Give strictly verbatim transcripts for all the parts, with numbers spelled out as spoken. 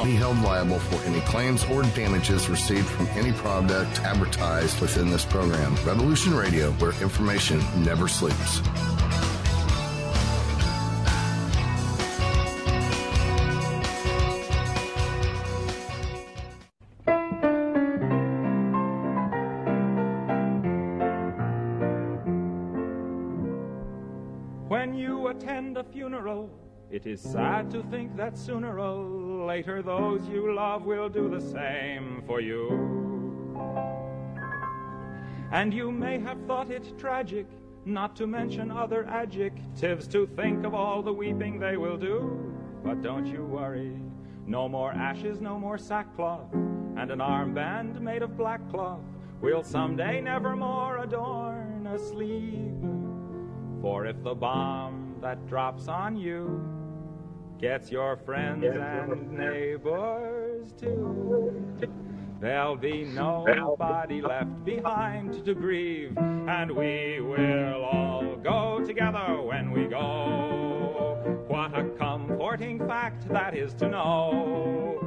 be held liable for any claims or damages received from any product advertised within this program. Revolution Radio, where information never sleeps. When you attend a funeral, it is sad to think that sooner or later those you love will do the same for you. And you may have thought it tragic, not to mention other adjectives, to think of all the weeping they will do. But don't you worry, no more ashes, no more sackcloth, and an armband made of black cloth will someday nevermore adorn a sleeve. For if the bomb that drops on you gets your friends and neighbors too, there'll be nobody left behind to grieve, and we will all go together when we go. What a comforting fact that is to know.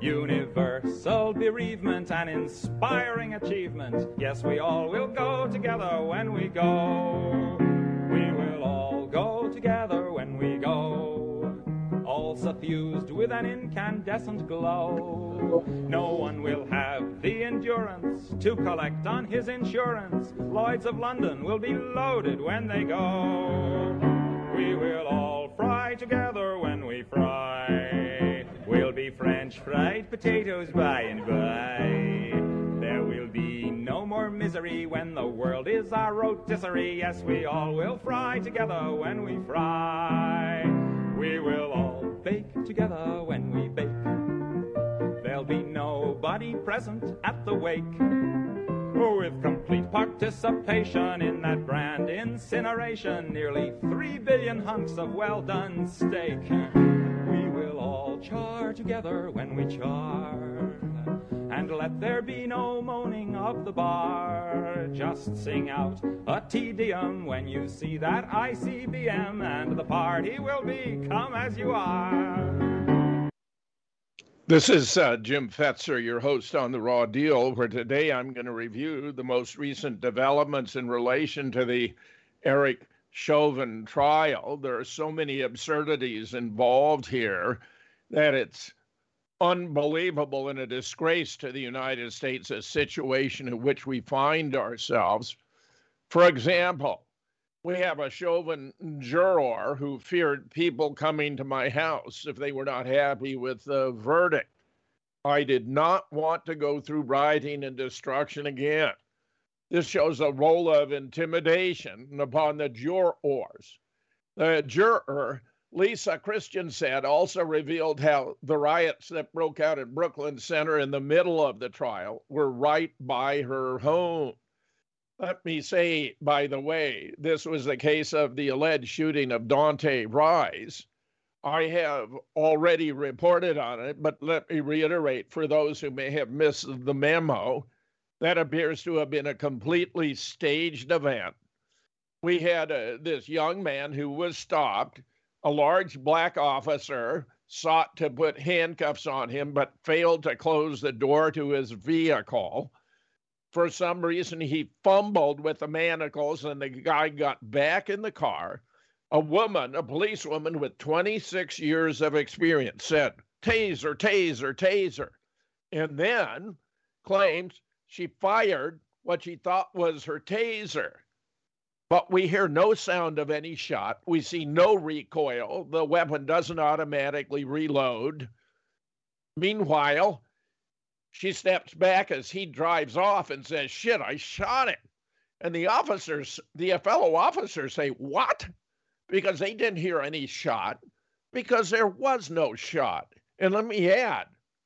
Universal bereavement, an inspiring achievement. Yes, we all will go together when we go. We will all go together when we go, all suffused with an incandescent glow. No one will have the endurance to collect on his insurance. Lloyds of London will be loaded when they go. We will all fry together when we fry. We'll be French fried potatoes by and by. There will be no more misery when the world is our rotisserie. Yes, we all will fry together when we fry. We will all bake together when we bake. There'll be nobody present at the wake. With complete participation in that brand incineration, nearly three billion hunks of well-done steak. We will all char together when we char, and let there be no moaning of the bar. Just sing out a Te Deum when you see that I C B M, and the party will be come as you are. This is uh, Jim Fetzer, your host on The Raw Deal, where today I'm going to review the most recent developments in relation to the Eric Chauvin trial. There are so many absurdities involved here that it's unbelievable and a disgrace to the United States, a situation in which we find ourselves. For example, we have a Chauvin juror who feared people coming to my house if they were not happy with the verdict. I did not want to go through rioting and destruction again. This shows a role of intimidation upon the jurors. The juror, Lisa Christensen, also revealed how the riots that broke out at Brooklyn Center in the middle of the trial were right by her home. Let me say, by the way, this was the case of the alleged shooting of Daunte Wright. I have already reported on it, but let me reiterate for those who may have missed the memo, that appears to have been a completely staged event. We had uh, this young man who was stopped. A large black officer sought to put handcuffs on him, but failed to close the door to his vehicle. For some reason, he fumbled with the manacles, and the guy got back in the car. A woman, a policewoman with twenty-six years of experience, said, "Taser, taser, taser," and then claims she fired what she thought was her taser. But we hear no sound of any shot. We see no recoil. The weapon doesn't automatically reload. Meanwhile, she steps back as he drives off and says, "Shit, I shot him." And the officers, the fellow officers say, "What?" Because they didn't hear any shot, because there was no shot. And let me add,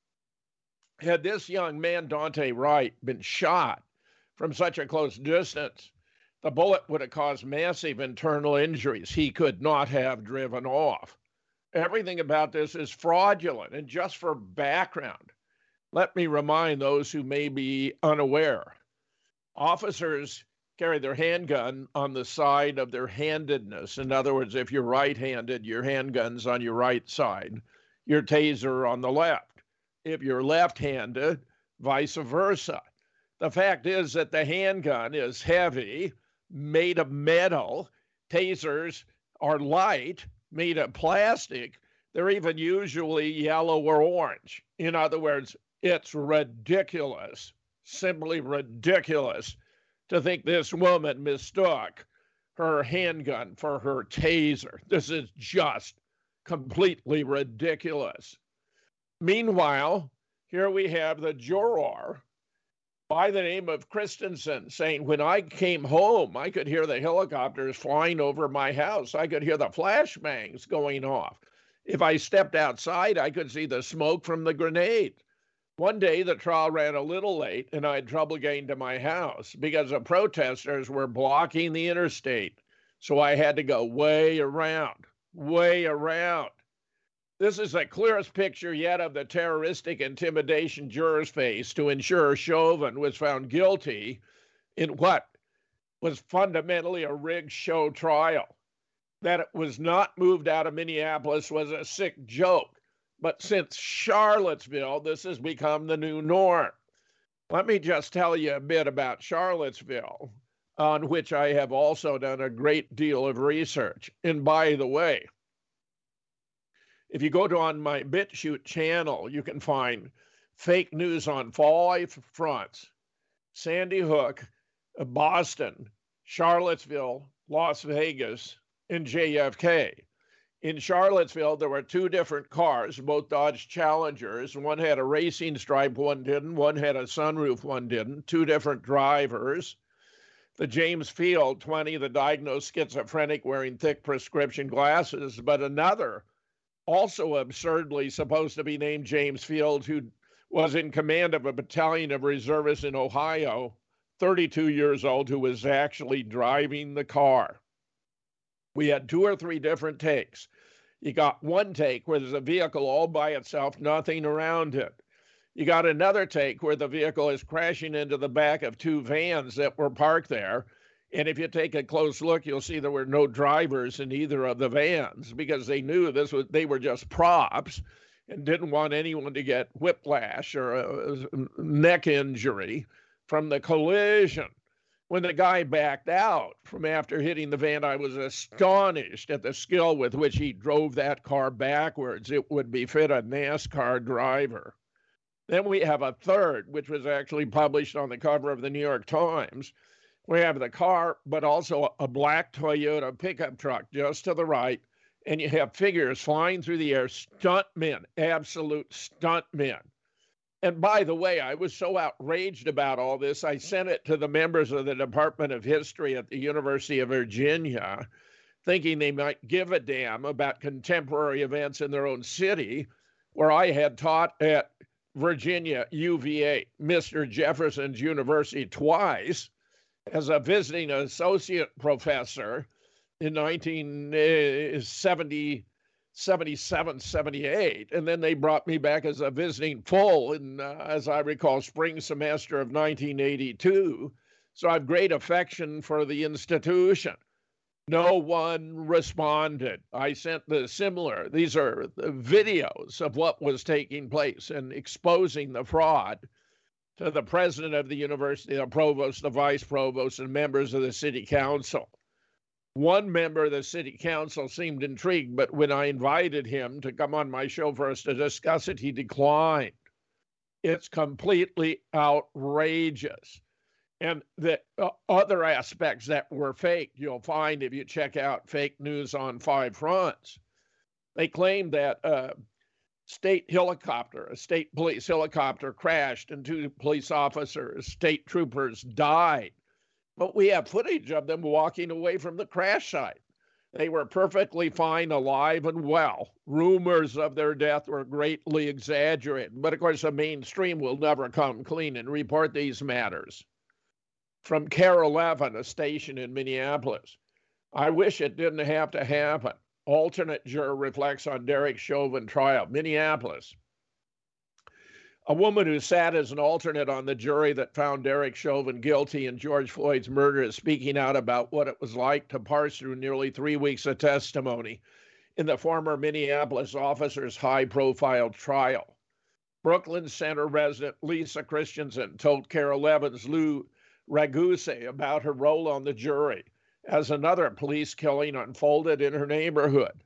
had this young man, Daunte Wright, been shot from such a close distance, the bullet would have caused massive internal injuries he could not have driven off. Everything about this is fraudulent. And just for background, let me remind those who may be unaware, officers carry their handgun on the side of their handedness. In other words, if you're right-handed, your handgun's on your right side, your taser on the left. if you're left-handed, vice versa. The fact is that the handgun is heavy, made of metal. Tasers are light, made of plastic. They're even usually yellow or orange. In other words, it's ridiculous, simply ridiculous, to think this woman mistook her handgun for her taser. This is just completely ridiculous. Meanwhile, here we have the juror by the name of Christensen saying, when I came home, I could hear the helicopters flying over my house. I could hear the flashbangs going off. If I stepped outside, I could see the smoke from the grenade. One day, the trial ran a little late, and I had trouble getting to my house because the protesters were blocking the interstate. So I had to go way around, way around. This is the clearest picture yet of the terroristic intimidation jurors faced to ensure Chauvin was found guilty in what was fundamentally a rigged show trial. That it was not moved out of Minneapolis was a sick joke. But since Charlottesville, this has become the new norm. Let me just tell you a bit about Charlottesville, on which I have also done a great deal of research. And by the way, if you go to on my BitChute channel, you can find fake news on five fronts: Sandy Hook, Boston, Charlottesville, Las Vegas, and J F K. In Charlottesville, there were two different cars, both Dodge Challengers. One had a racing stripe, one didn't. One had a sunroof, one didn't. Two different drivers. The James Field, twenty, the diagnosed schizophrenic wearing thick prescription glasses, but another, also absurdly supposed to be named James Field, who was in command of a battalion of reservists in Ohio, thirty-two years old, who was actually driving the car. We had two or three different takes. You got one take where there's a vehicle all by itself, nothing around it. You got another take where the vehicle is crashing into the back of two vans that were parked there. And if you take a close look, you'll see there were no drivers in either of the vans because they knew this was they were just props and didn't want anyone to get whiplash or a neck injury from the collision. When the guy backed out from after hitting the van, I was astonished at the skill with which he drove that car backwards. It would befit a NASCAR driver. Then we have a third, which was actually published on the cover of the New York Times. We have the car, but also a black Toyota pickup truck just to the right. And you have figures flying through the air, stuntmen, absolute stuntmen. And by the way, I was so outraged about all this, I sent it to the members of the Department of History at the University of Virginia, thinking they might give a damn about contemporary events in their own city, where I had taught at Virginia U V A, Mister Jefferson's University, twice as a visiting associate professor in nineteen seventy. seventy-seven, seventy-eight, and then they brought me back as a visiting full in, uh, as I recall, spring semester of nineteen eighty-two. So I have great affection for the institution. No one responded. I sent the similar, these are the videos of what was taking place and exposing the fraud to the president of the university, the provost, the vice provost, and members of the city council. One member of the city council seemed intrigued, but when I invited him to come on my show for us to discuss it, he declined. It's completely outrageous. And the uh, other aspects that were fake, you'll find if you check out Fake News on Five Fronts. They claimed that a state helicopter, a state police helicopter crashed and two police officers, state troopers, died. But we have footage of them walking away from the crash site. They were perfectly fine, alive and well. Rumors of their death were greatly exaggerated. But of course, the mainstream will never come clean and report these matters. From K A R eleven, a station in Minneapolis. I wish it didn't have to happen. Alternate juror reflects on Derek Chauvin trial, Minneapolis. A woman who sat as an alternate on the jury that found Derek Chauvin guilty in George Floyd's murder is speaking out about what it was like to parse through nearly three weeks of testimony in the former Minneapolis officer's high-profile trial. Brooklyn Center resident Lisa Christensen told KARE eleven's Lou Raguse about her role on the jury as another police killing unfolded in her neighborhood.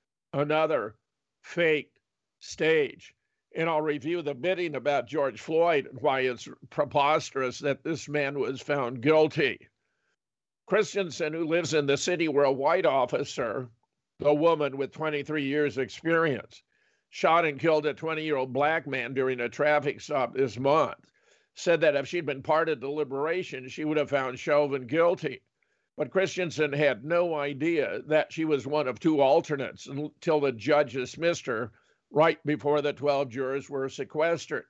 Another faked stage. And I'll review the bidding about George Floyd and why it's preposterous that this man was found guilty. Christensen, who lives in the city where a white officer, a woman with twenty-three years experience, shot and killed a twenty-year-old black man during a traffic stop this month, said that if she'd been part of deliberation, she would have found Chauvin guilty. But Christensen had no idea that she was one of two alternates until the judge dismissed her right before the twelve jurors were sequestered.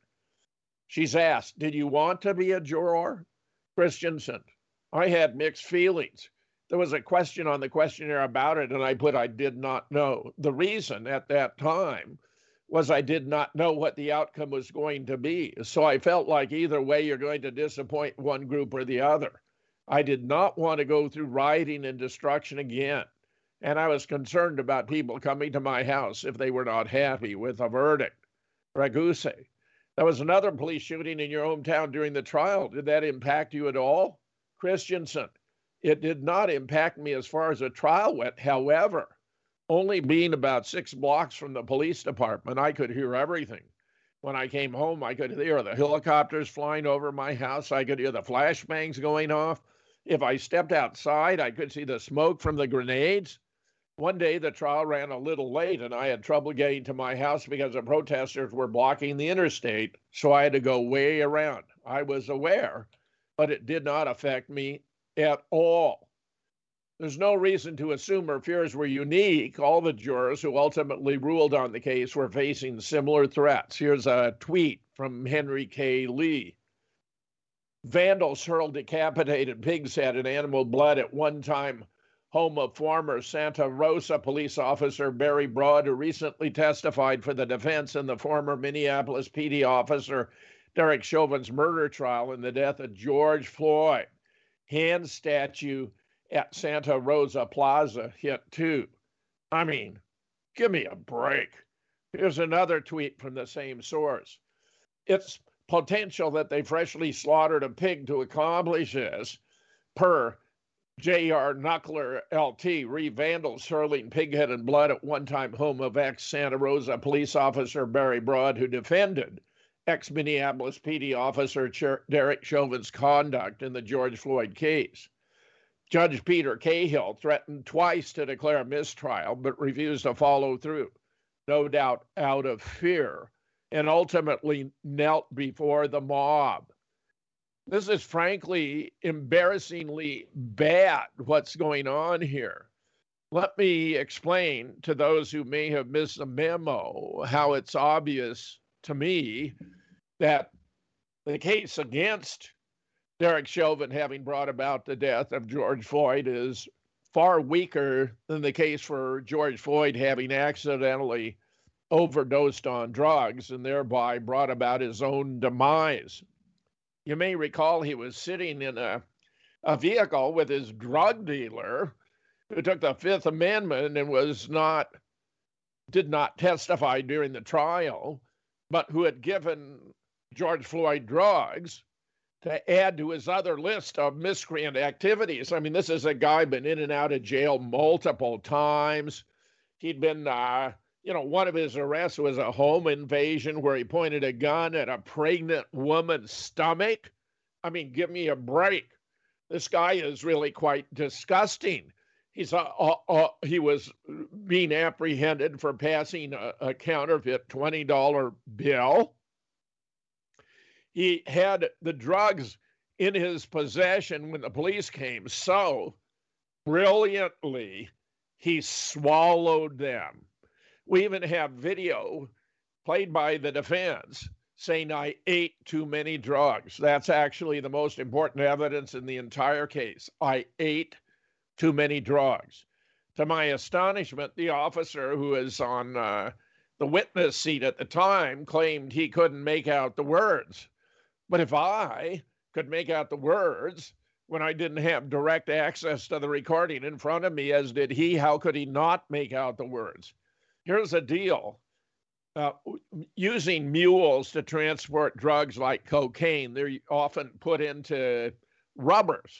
She's asked, "Did you want to be a juror?" Christensen, "I had mixed feelings. There was a question on the questionnaire about it, and I put I did not know. The reason at that time was I did not know what the outcome was going to be. So I felt like either way you're going to disappoint one group or the other. I did not want to go through rioting and destruction again. And I was concerned about people coming to my house if they were not happy with a verdict." Raguse, "There was another police shooting in your hometown during the trial. Did that impact you at all?" Christensen, "It did not impact me as far as the trial went. However, only being about six blocks from the police department, I could hear everything. When I came home, I could hear the helicopters flying over my house. I could hear the flashbangs going off. If I stepped outside, I could see the smoke from the grenades. One day, the trial ran a little late, and I had trouble getting to my house because the protesters were blocking the interstate, so I had to go way around. I was aware, but it did not affect me at all. There's no reason to assume her fears were unique. All the jurors who ultimately ruled on the case were facing similar threats." Here's a tweet from Henry K. Lee. "Vandals hurled decapitated pig's head and animal blood at one-time home of former Santa Rosa police officer Barry Broad, who recently testified for the defense in the former Minneapolis P D officer Derek Chauvin's murder trial and the death of George Floyd. Hand statue at Santa Rosa Plaza hit too." I mean, give me a break. Here's another tweet from the same source. "It's potential that they freshly slaughtered a pig to accomplish this, per J R Knuckler L T, re-vandals hurling pighead and blood at one-time home of ex-Santa Rosa police officer Barry Broad, who defended ex-Minneapolis P D officer Cher- Derek Chauvin's conduct in the George Floyd case. Judge Peter Cahill threatened twice to declare a mistrial, but refused to follow through, no doubt out of fear, and ultimately knelt before the mob. This is frankly embarrassingly bad, what's going on here. Let me explain to those who may have missed the memo how it's obvious to me that the case against Derek Chauvin having brought about the death of George Floyd is far weaker than the case for George Floyd having accidentally overdosed on drugs and thereby brought about his own demise. You may recall he was sitting in a, a vehicle with his drug dealer who took the Fifth Amendment and was not, did not testify during the trial, but who had given George Floyd drugs to add to his other list of miscreant activities. I mean, this is a guy been in and out of jail multiple times. He'd been, uh, you know, one of his arrests was a home invasion where he pointed a gun at a pregnant woman's stomach. I mean, give me a break. This guy is really quite disgusting. He's uh, uh, uh, he was being apprehended for passing a, a counterfeit twenty dollar bill. He had the drugs in his possession when the police came. So brilliantly, he swallowed them. We even have video played by the defense saying, "I ate too many drugs." That's actually the most important evidence in the entire case. I ate too many drugs. To my astonishment, the officer who was on uh, the witness seat at the time claimed he couldn't make out the words. But if I could make out the words when I didn't have direct access to the recording in front of me, as did he, how could he not make out the words? Here's the deal. uh, using mules to transport drugs like cocaine. They're often put into rubbers,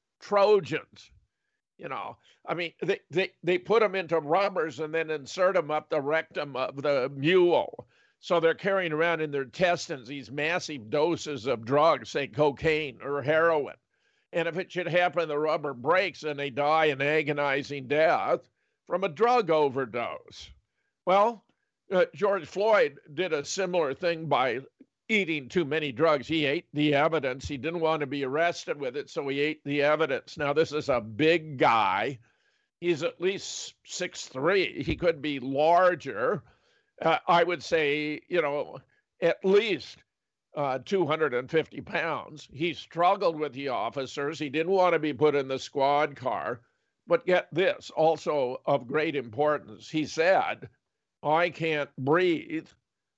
Trojans. You know, I mean, they, they, they put them into rubbers and then insert them up the rectum of the mule. So they're carrying around in their intestines these massive doses of drugs, say cocaine or heroin. And if it should happen, the rubber breaks and they die an agonizing death from a drug overdose. Well, uh, George Floyd did a similar thing by eating too many drugs. He ate the evidence. He didn't want to be arrested with it, so he ate the evidence. Now, this is a big guy. He's at least six three. He could be larger. Uh, I would say, you know, at least uh, two hundred fifty pounds. He struggled with the officers. He didn't want to be put in the squad car. But get this, also of great importance. He said, "I can't breathe,"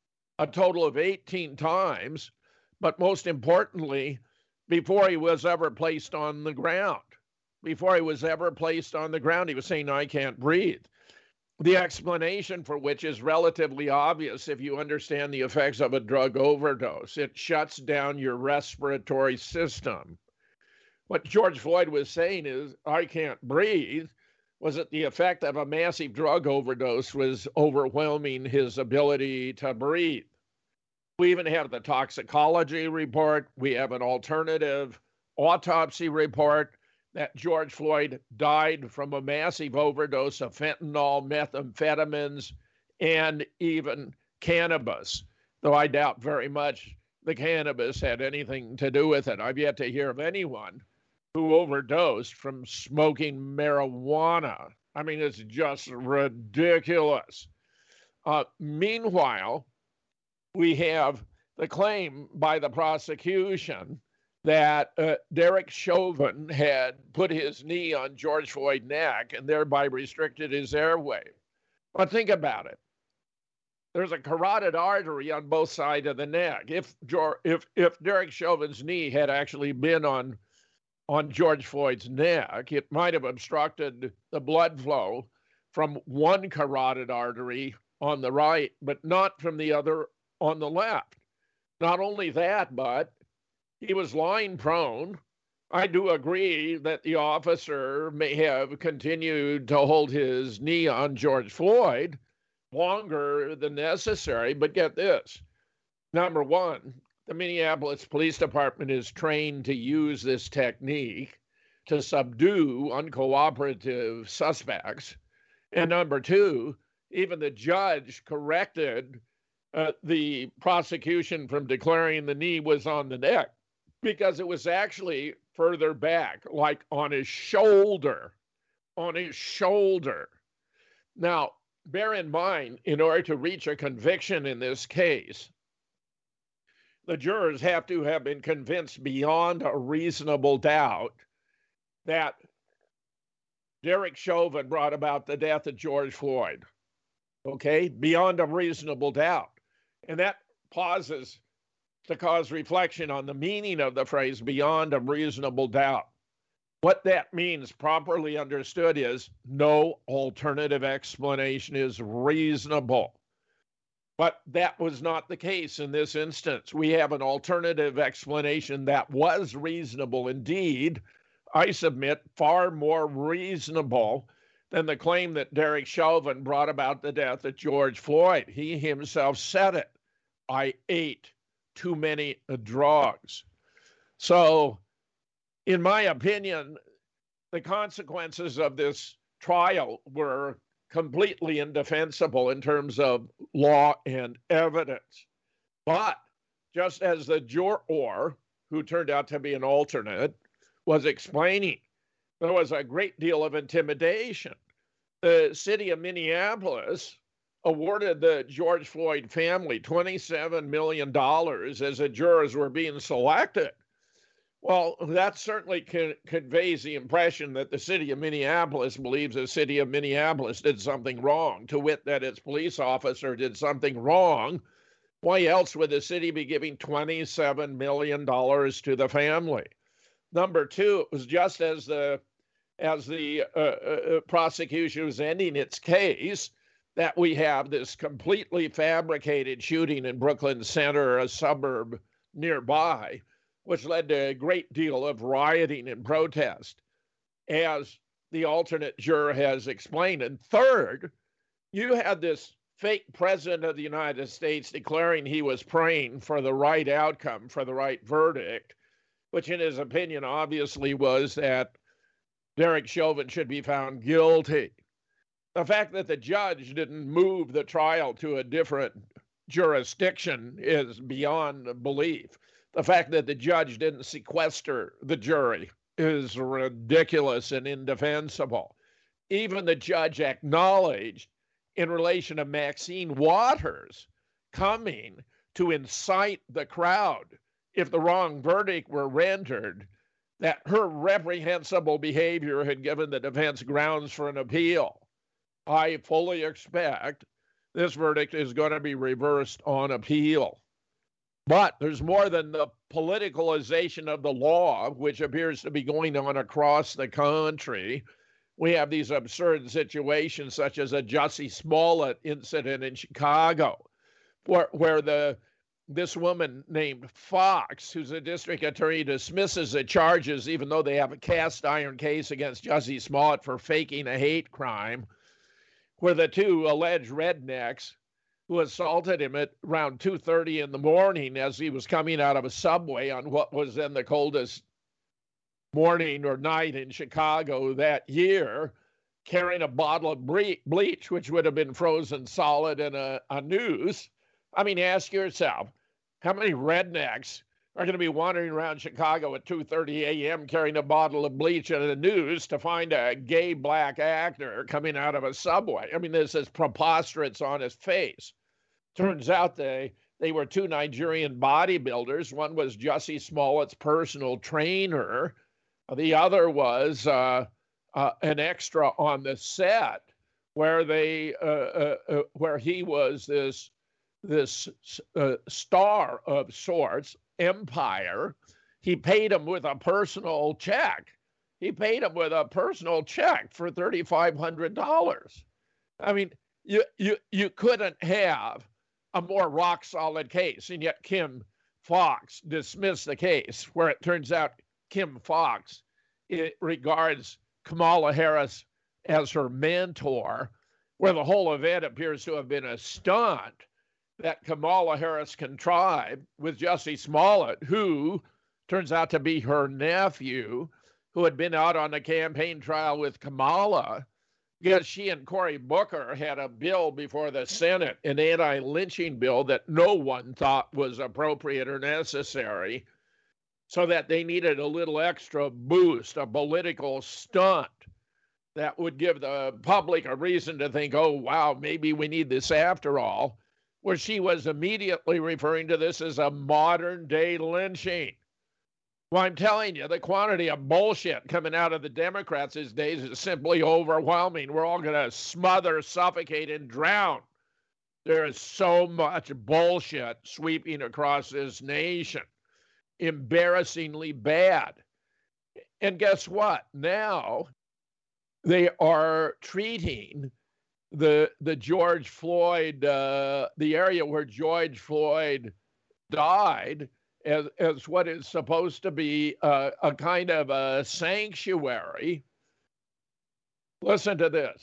a total of eighteen times, but most importantly, before he was ever placed on the ground. Before he was ever placed on the ground, he was saying, "I can't breathe." The explanation for which is relatively obvious if you understand the effects of a drug overdose. It shuts down your respiratory system. What George Floyd was saying is, "I can't breathe," was that the effect of a massive drug overdose was overwhelming his ability to breathe. We even have the toxicology report. We have an alternative autopsy report that George Floyd died from a massive overdose of fentanyl, methamphetamines, and even cannabis, though I doubt very much the cannabis had anything to do with it. I've yet to hear of anyone who overdosed from smoking marijuana. I mean, it's just ridiculous. Uh, meanwhile, we have the claim by the prosecution that uh, Derek Chauvin had put his knee on George Floyd's neck and thereby restricted his airway. But think about it. There's a carotid artery on both sides of the neck. If if if Derek Chauvin's knee had actually been on on George Floyd's neck, it might have obstructed the blood flow from one carotid artery on the right, but not from the other on the left. Not only that, but he was lying prone. I do agree that the officer may have continued to hold his knee on George Floyd longer than necessary, but get this. Number one, the Minneapolis Police Department is trained to use this technique to subdue uncooperative suspects. And number two, even the judge corrected uh, the prosecution from declaring the knee was on the neck because it was actually further back, like on his shoulder, on his shoulder. Now, bear in mind, in order to reach a conviction in this case, the jurors have to have been convinced beyond a reasonable doubt that Derek Chauvin brought about the death of George Floyd. Okay? Beyond a reasonable doubt. And that pauses to cause reflection on the meaning of the phrase beyond a reasonable doubt. What that means, properly understood, is no alternative explanation is reasonable. But that was not the case in this instance. We have an alternative explanation that was reasonable indeed. I submit far more reasonable than the claim that Derek Chauvin brought about the death of George Floyd. He himself said it. I ate too many drugs. So, in my opinion, the consequences of this trial were completely indefensible in terms of law and evidence. But just as the juror, who turned out to be an alternate, was explaining, there was a great deal of intimidation. The city of Minneapolis awarded the George Floyd family twenty-seven million dollars as the jurors were being selected. Well, that certainly con- conveys the impression that the city of Minneapolis believes the city of Minneapolis did something wrong, to wit that its police officer did something wrong. Why else would the city be giving twenty-seven million dollars to the family? Number two, it was just as the as the uh, uh, prosecution was ending its case that we have this completely fabricated shooting in Brooklyn Center, a suburb nearby, which led to a great deal of rioting and protest, as the alternate juror has explained. And third, you had this fake president of the United States declaring he was praying for the right outcome, for the right verdict, which in his opinion obviously was that Derek Chauvin should be found guilty. The fact that the judge didn't move the trial to a different jurisdiction is beyond belief. The fact that the judge didn't sequester the jury is ridiculous and indefensible. Even the judge acknowledged, in relation to Maxine Waters coming to incite the crowd if the wrong verdict were rendered, that her reprehensible behavior had given the defense grounds for an appeal. I fully expect this verdict is going to be reversed on appeal. But there's more than the politicalization of the law, which appears to be going on across the country. We have these absurd situations, such as a Jussie Smollett incident in Chicago, where, where the this woman named Fox, who's a district attorney, dismisses the charges, even though they have a cast iron case against Jussie Smollett for faking a hate crime, where the two alleged rednecks who assaulted him at around two thirty in the morning as he was coming out of a subway on what was then the coldest morning or night in Chicago that year, carrying a bottle of bleach, which would have been frozen solid in a, a noose. I mean, ask yourself, how many rednecks are going to be wandering around Chicago at two thirty a.m. carrying a bottle of bleach and a noose to find a gay black actor coming out of a subway? I mean, this is preposterous on his face. Turns out they, they were two Nigerian bodybuilders. One was Jussie Smollett's personal trainer. The other was uh, uh, an extra on the set where they uh, uh, uh, where he was this this uh, star of sorts, empire. He paid him with a personal check. He paid him with a personal check for three thousand five hundred dollars. I mean, you you you couldn't have a more rock solid case, and yet Kim Fox dismissed the case, where it turns out Kim Fox it regards Kamala Harris as her mentor, where the whole event appears to have been a stunt that Kamala Harris contrived with Jussie Smollett, who turns out to be her nephew, who had been out on a campaign trail with Kamala, because she and Cory Booker had a bill before the Senate, an anti-lynching bill that no one thought was appropriate or necessary, so that they needed a little extra boost, a political stunt that would give the public a reason to think, oh, wow, maybe we need this after all, where she was immediately referring to this as a modern-day lynching. Well, I'm telling you, the quantity of bullshit coming out of the Democrats these days is simply overwhelming. We're all going to smother, suffocate, and drown. There is so much bullshit sweeping across this nation. Embarrassingly bad. And guess what? Now they are treating the the George Floyd, uh, the area where George Floyd died, as, as what is supposed to be a, a kind of a sanctuary. Listen to this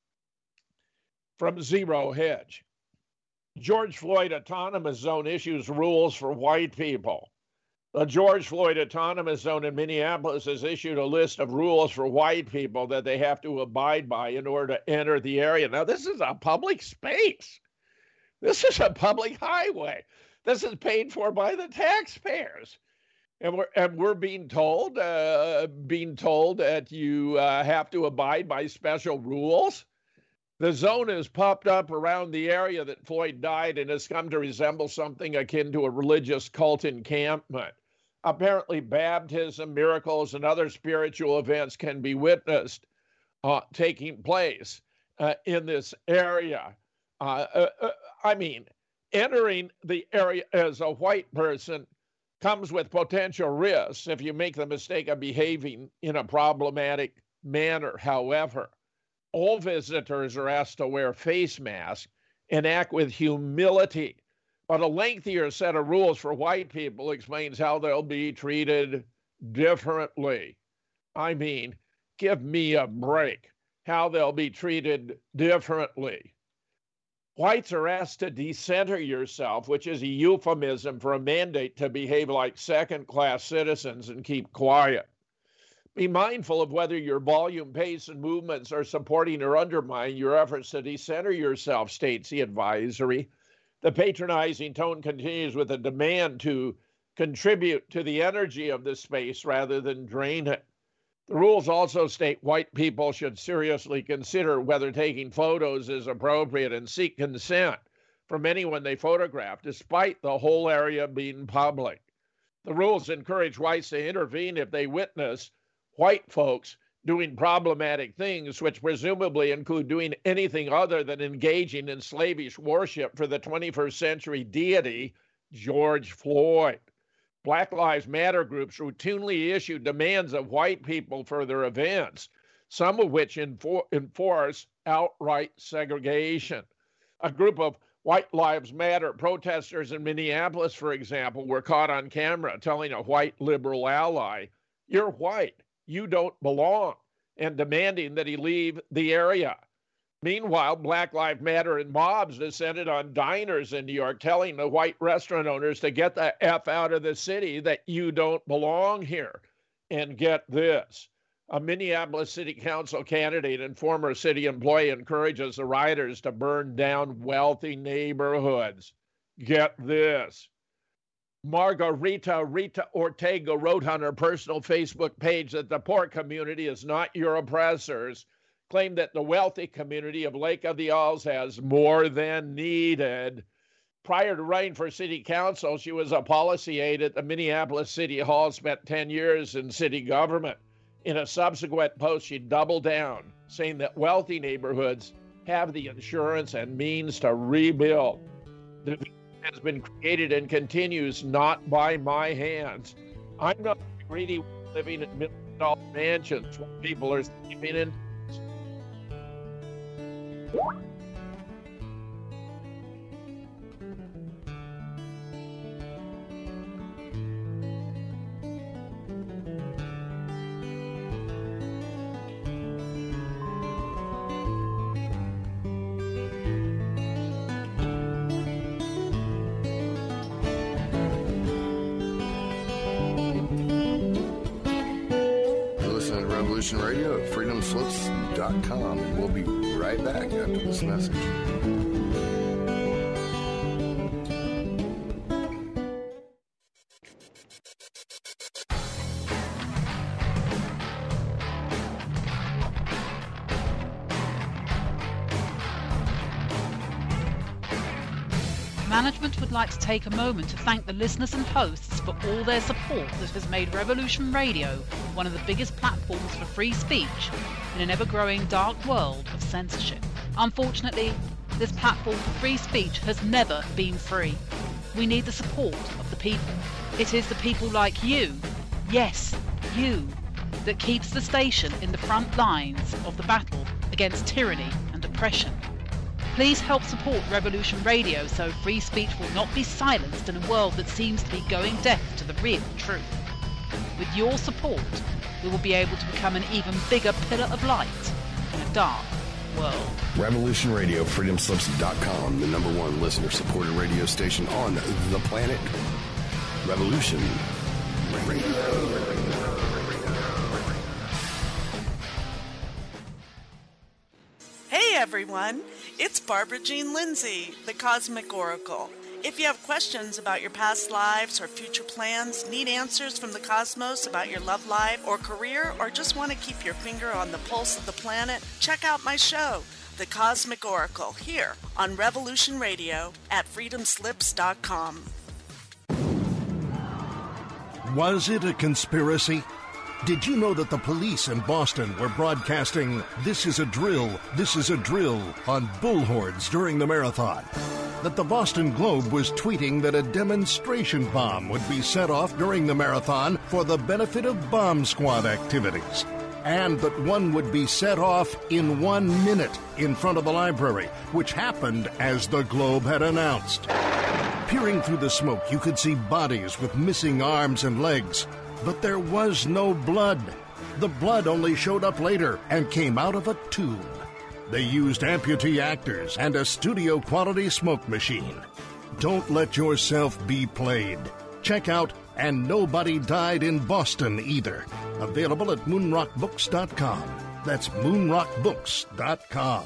from Zero Hedge. George Floyd Autonomous Zone issues rules for white people. The George Floyd Autonomous Zone in Minneapolis has issued a list of rules for white people that they have to abide by in order to enter the area. Now, this is a public space. This is a public highway. This is paid for by the taxpayers. And we're, and we're being told, uh, being told that you uh, have to abide by special rules. The zone has popped up around the area that Floyd died and has come to resemble something akin to a religious cult encampment. Apparently, baptism, miracles, and other spiritual events can be witnessed uh, taking place uh, in this area. Uh, uh, uh, I mean, entering the area as a white person comes with potential risks if you make the mistake of behaving in a problematic manner. However, All visitors are asked to wear face masks and act with humility. But a lengthier set of rules for white people explains how they'll be treated differently. I mean, give me a break. How they'll be treated differently. Whites are asked to decenter yourself, which is a euphemism for a mandate to behave like second-class citizens and keep quiet. Be mindful of whether your volume, pace, and movements are supporting or undermining your efforts to decenter yourself, states the advisory. The patronizing tone continues with a demand to contribute to the energy of the space rather than drain it. The rules also state white people should seriously consider whether taking photos is appropriate and seek consent from anyone they photograph, despite the whole area being public. The rules encourage whites to intervene if they witness white folks doing problematic things, which presumably include doing anything other than engaging in slavish worship for the twenty-first century deity, George Floyd. Black Lives Matter groups routinely issue demands of white people for their events, some of which enfor- enforce outright segregation. A group of White Lives Matter protesters in Minneapolis, for example, were caught on camera telling a white liberal ally, "You're white, you don't belong," and demanding that he leave the area. Meanwhile, Black Lives Matter and mobs descended on diners in New York, telling the white restaurant owners to get the F out of the city, that you don't belong here. And get this, a Minneapolis City Council candidate and former city employee encourages the rioters to burn down wealthy neighborhoods. Get this. Margarita Rita Ortega wrote on her personal Facebook page that the poor community is not your oppressors, claimed that the wealthy community of Lake of the Owls has more than needed. Prior to running for city council, she was a policy aide at the Minneapolis City Hall, spent ten years in city government. In a subsequent post, she doubled down, saying that wealthy neighborhoods have the insurance and means to rebuild. The vision has been created and continues not by my hands. I'm not greedy living in million-dollar mansions where people are sleeping in. Revolution Radio at freedom slips dot com, and we'll be right back after this message. Management would like to take a moment to thank the listeners and hosts for all their support that has made Revolution Radio one of the biggest platforms for free speech in an ever-growing dark world of censorship. Unfortunately, this platform for free speech has never been free. We need the support of the people. It is the people like you, yes, you, that keeps the station in the front lines of the battle against tyranny and oppression. Please help support Revolution Radio so free speech will not be silenced in a world that seems to be going deaf to the real truth. With your support, we will be able to become an even bigger pillar of light in a dark world. Revolution Radio, freedom slips dot com, the number one listener-supported radio station on the planet. Revolution Radio. Hey everyone, it's Barbara Jean Lindsay, the Cosmic Oracle. If you have questions about your past lives or future plans, need answers from the cosmos about your love life or career, or just want to keep your finger on the pulse of the planet, check out my show, The Cosmic Oracle, here on Revolution Radio at freedom slips dot com. Was it a conspiracy? Did you know that the police in Boston were broadcasting "This is a drill, this is a drill" on bullhorns during the marathon? That the Boston Globe was tweeting that a demonstration bomb would be set off during the marathon for the benefit of bomb squad activities? and that one would be set off in one minute in front of the library, which happened as the Globe had announced. Peering through the smoke, you could see bodies with missing arms and legs, but there was no blood. The blood only showed up later and came out of a tube. They used amputee actors and a studio-quality smoke machine. Don't let yourself be played. Check out And Nobody Died in Boston Either. Available at moonrock books dot com. That's moonrock books dot com.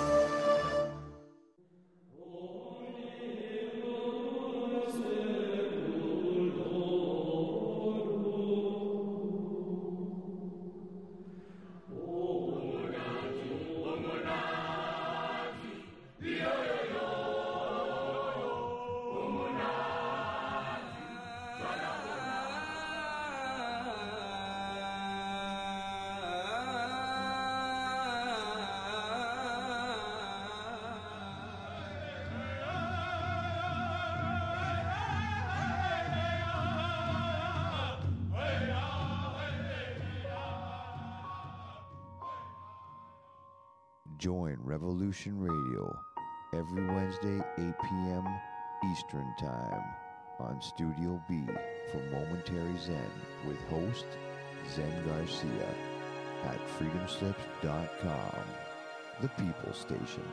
Join Revolution Radio every Wednesday, eight p.m. Eastern Time on Studio B for Momentary Zen with host Zen Garcia at freedom slips dot com, the People Station.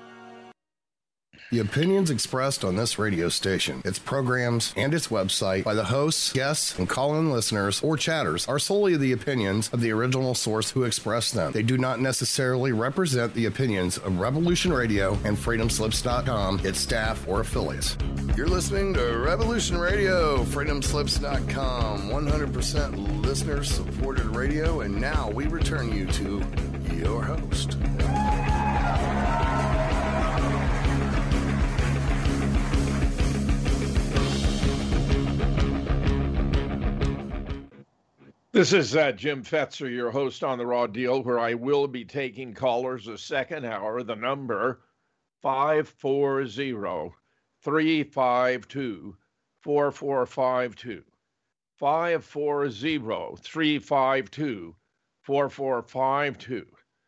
The opinions expressed on this radio station, its programs, and its website by the hosts, guests, and call-in listeners or chatters are solely the opinions of the original source who expressed them. They do not necessarily represent the opinions of Revolution Radio and freedom slips dot com, its staff, or affiliates. You're listening to Revolution Radio, freedom slips dot com, one hundred percent listener-supported radio, and now we return you to your host. This is uh, Jim Fetzer, your host on The Raw Deal, where I will be taking callers the second hour. The number five four zero, three five two, four four five two. five four zero, three five two, four four five two.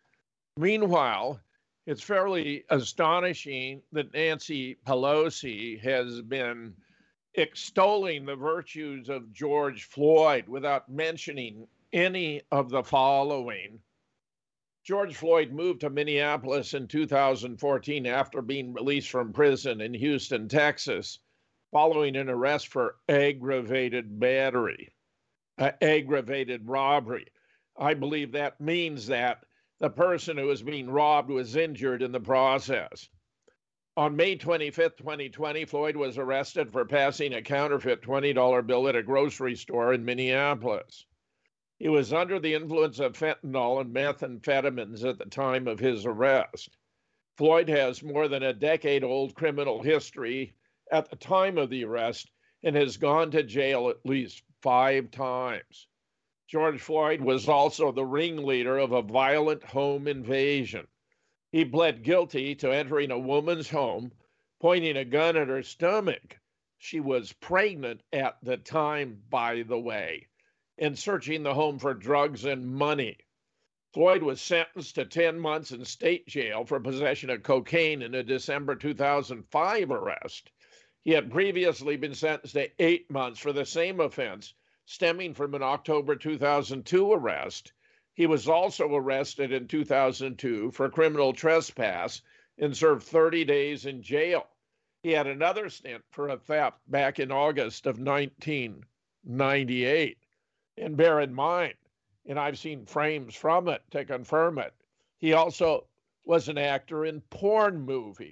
Meanwhile, it's fairly astonishing that Nancy Pelosi has been extolling the virtues of George Floyd without mentioning any of the following. George Floyd moved to Minneapolis in two thousand fourteen after being released from prison in Houston, Texas, following an arrest for aggravated battery, uh, aggravated robbery. I believe that means that the person who was being robbed was injured in the process. On May twenty-fifth, twenty twenty, Floyd was arrested for passing a counterfeit twenty dollar bill at a grocery store in Minneapolis. He was under the influence of fentanyl and methamphetamines at the time of his arrest. Floyd has more than a decade-old criminal history at the time of the arrest and has gone to jail at least five times. George Floyd was also the ringleader of a violent home invasion. He pled guilty to entering a woman's home, pointing a gun at her stomach. She was pregnant at the time, by the way, and searching the home for drugs and money. Floyd was sentenced to ten months in state jail for possession of cocaine in a December two thousand five arrest. He had previously been sentenced to eight months for the same offense, stemming from an October two thousand two arrest. He was also arrested in two thousand two for criminal trespass and served thirty days in jail. He had another stint for a theft back in August of nineteen ninety-eight. And bear in mind, and I've seen frames from it to confirm it, he also was an actor in porn movies.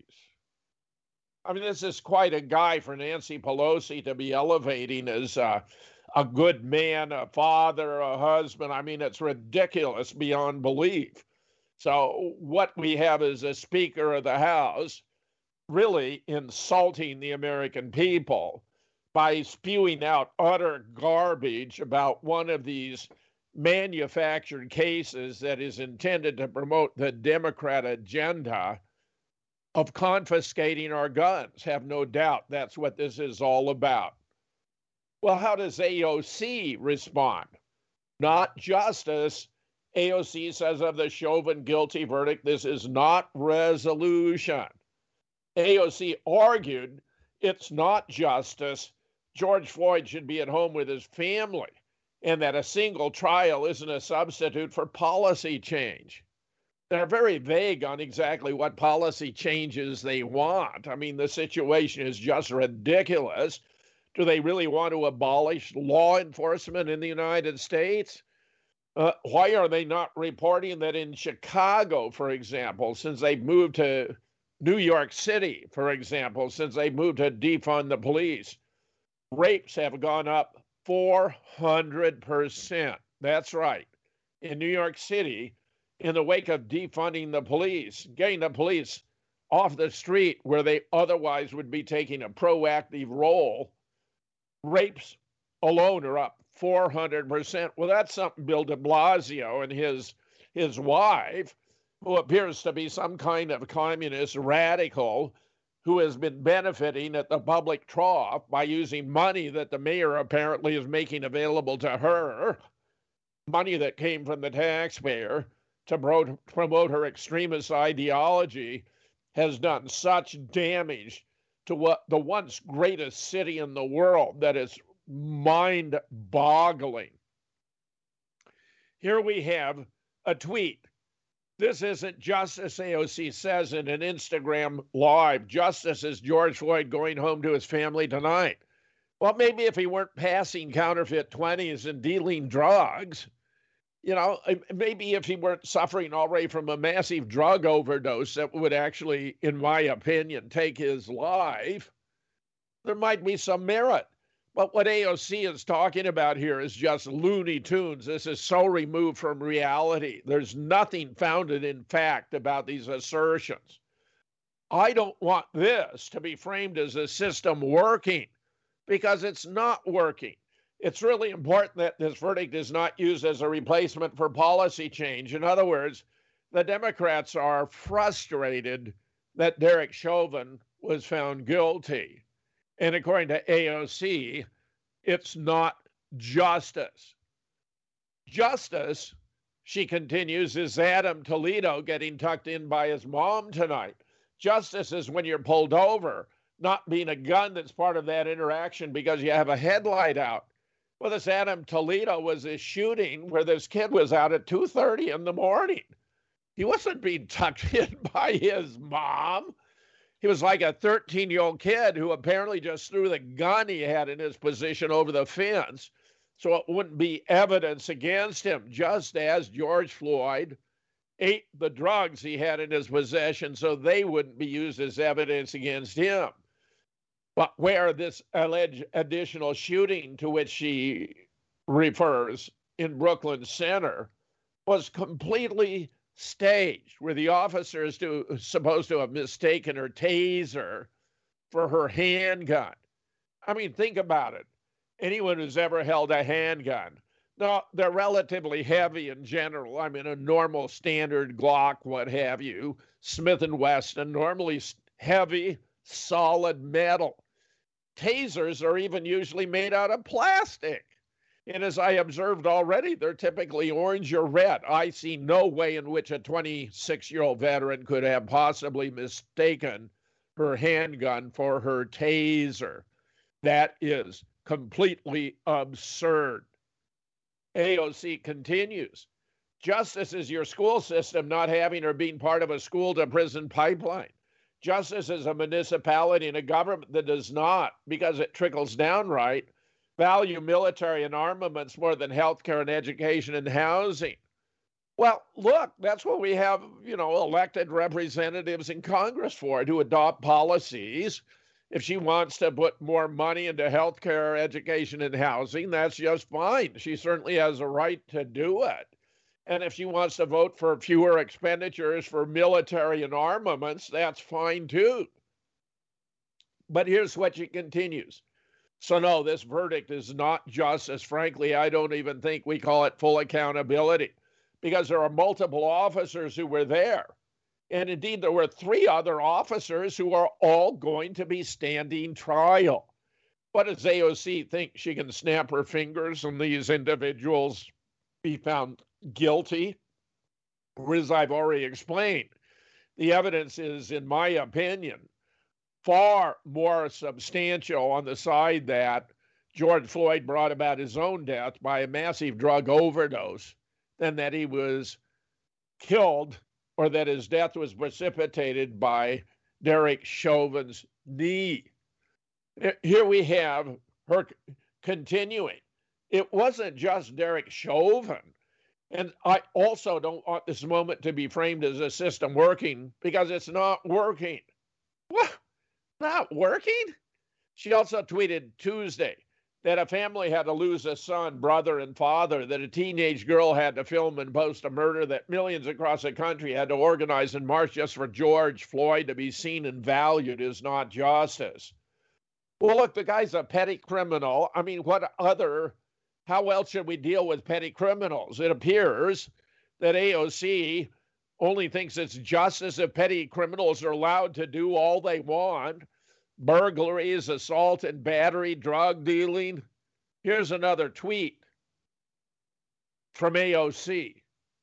I mean, this is quite a guy for Nancy Pelosi to be elevating as uh, a good man, a father, a husband. I mean, it's ridiculous beyond belief. So what we have is a Speaker of the House really insulting the American people by spewing out utter garbage about one of these manufactured cases that is intended to promote the Democrat agenda of confiscating our guns. Have no doubt that's what this is all about. Well, how does A O C respond? Not justice A O C says of the Chauvin guilty verdict, this is not resolution. A O C argued it's not justice. George Floyd should be at home with his family, and that a single trial isn't a substitute for policy change. They're very vague on exactly what policy changes they want. I mean, the situation is just ridiculous. Do they really want to abolish law enforcement in the United States? Uh, why are they not reporting that in Chicago, for example, since they've moved to New York City, for example, since they've moved to defund the police, rapes have gone up four hundred percent. That's right. In New York City, in the wake of defunding the police, getting the police off the street where they otherwise would be taking a proactive role, rapes alone are up four hundred percent. Well, that's something Bill de Blasio and his, his wife, who appears to be some kind of communist radical who has been benefiting at the public trough by using money that the mayor apparently is making available to her, money that came from the taxpayer, to promote her extremist ideology, has done such damage to what the once greatest city in the world that is mind-boggling. Here we have a tweet. This isn't justice, A O C says in an Instagram live. Justice is George Floyd going home to his family tonight. Well, maybe if he weren't passing counterfeit twenties and dealing drugs, you know, maybe if he weren't suffering already from a massive drug overdose that would actually, in my opinion, take his life, there might be some merit. But what A O C is talking about here is just Looney Tunes. This is so removed from reality. There's nothing founded in fact about these assertions. I don't want this to be framed as a system working, because it's not working. It's really important that this verdict is not used as a replacement for policy change. In other words, the Democrats are frustrated that Derek Chauvin was found guilty. And according to A O C, it's not justice. Justice, she continues, is Adam Toledo getting tucked in by his mom tonight. Justice is when you're pulled over, not being a gun that's part of that interaction because you have a headlight out. Well, this Adam Toledo was a shooting where this kid was out at two thirty in the morning. He wasn't being tucked in by his mom. He was like a thirteen-year-old kid who apparently just threw the gun he had in his position over the fence so it wouldn't be evidence against him, just as George Floyd ate the drugs he had in his possession so they wouldn't be used as evidence against him. But where this alleged additional shooting to which she refers in Brooklyn Center was completely staged, where the officer is to, supposed to have mistaken her taser for her handgun. I mean, think about it. Anyone who's ever held a handgun, now they're relatively heavy in general. I mean, a normal standard Glock, what have you, Smith and Wesson, normally heavy, solid metal. Tasers are even usually made out of plastic. And as I observed already, they're typically orange or red. I see no way in which a twenty-six-year-old veteran could have possibly mistaken her handgun for her taser. That is completely absurd. A O C continues. Justice is your school system not having or being part of a school-to-prison pipeline. Justice is a municipality and a government that does not, because it trickles down right, value military and armaments more than healthcare and education and housing. Well, look, that's what we have, you know, elected representatives in Congress for, to adopt policies. If she wants to put more money into healthcare, education, and housing, that's just fine. She certainly has a right to do it. And if she wants to vote for fewer expenditures for military and armaments, that's fine too. But here's what she continues. So no, this verdict is not justice. Frankly, I don't even think we call it full accountability, because there are multiple officers who were there. And indeed, there were three other officers who are all going to be standing trial. What does A O C think? She can snap her fingers and these individuals be found guilty as I've already explained, the evidence is, in my opinion, far more substantial on the side that George Floyd brought about his own death by a massive drug overdose than that he was killed or that his death was precipitated by Derek Chauvin's knee. Here we have her continuing. It wasn't just Derek Chauvin. And I also don't want this moment to be framed as a system working, because it's not working. What? Not working? She also tweeted Tuesday that a family had to lose a son, brother, and father, that a teenage girl had to film and post a murder, that millions across the country had to organize and march just for George Floyd to be seen and valued is not justice. Well, look, the guy's a petty criminal. I mean, what other, how else should we deal with petty criminals? It appears that A O C only thinks it's justice if petty criminals are allowed to do all they want. Burglaries, assault and battery, drug dealing. Here's another tweet from A O C.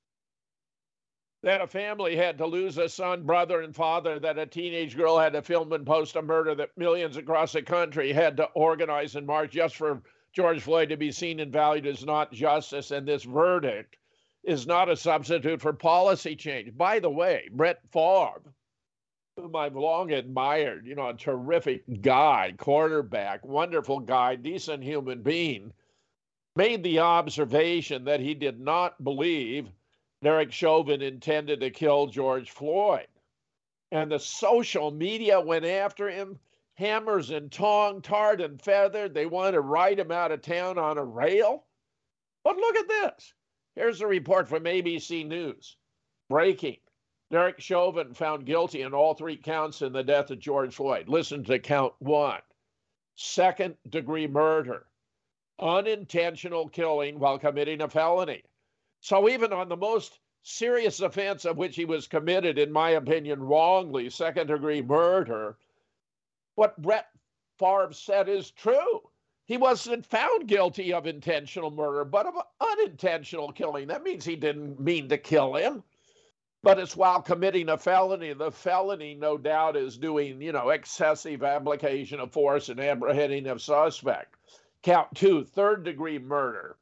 That a family had to lose a son, brother, and father, that a teenage girl had to film and post a murder, that millions across the country had to organize and march just for George Floyd to be seen and valued is not justice, and this verdict is not a substitute for policy change. By the way, Brett Favre, whom I've long admired, you know, a terrific guy, quarterback, wonderful guy, decent human being, made the observation that he did not believe Derek Chauvin intended to kill George Floyd. And the social media went after him, hammers and tong, tarred and feathered. They wanted to ride him out of town on a rail. But look at this. Here's a report from A B C News. Breaking. Derek Chauvin found guilty in all three counts in the death of George Floyd. Listen to count one. Second degree murder. Unintentional killing while committing a felony. So even on the most serious offense of which he was committed, in my opinion, wrongly, second degree murder, what Brett Favre said is true. He wasn't found guilty of intentional murder, but of unintentional killing. That means he didn't mean to kill him. But it's while committing a felony. The felony, no doubt, is doing, you know, excessive application of force and apprehending of suspect. Count two, third degree murder.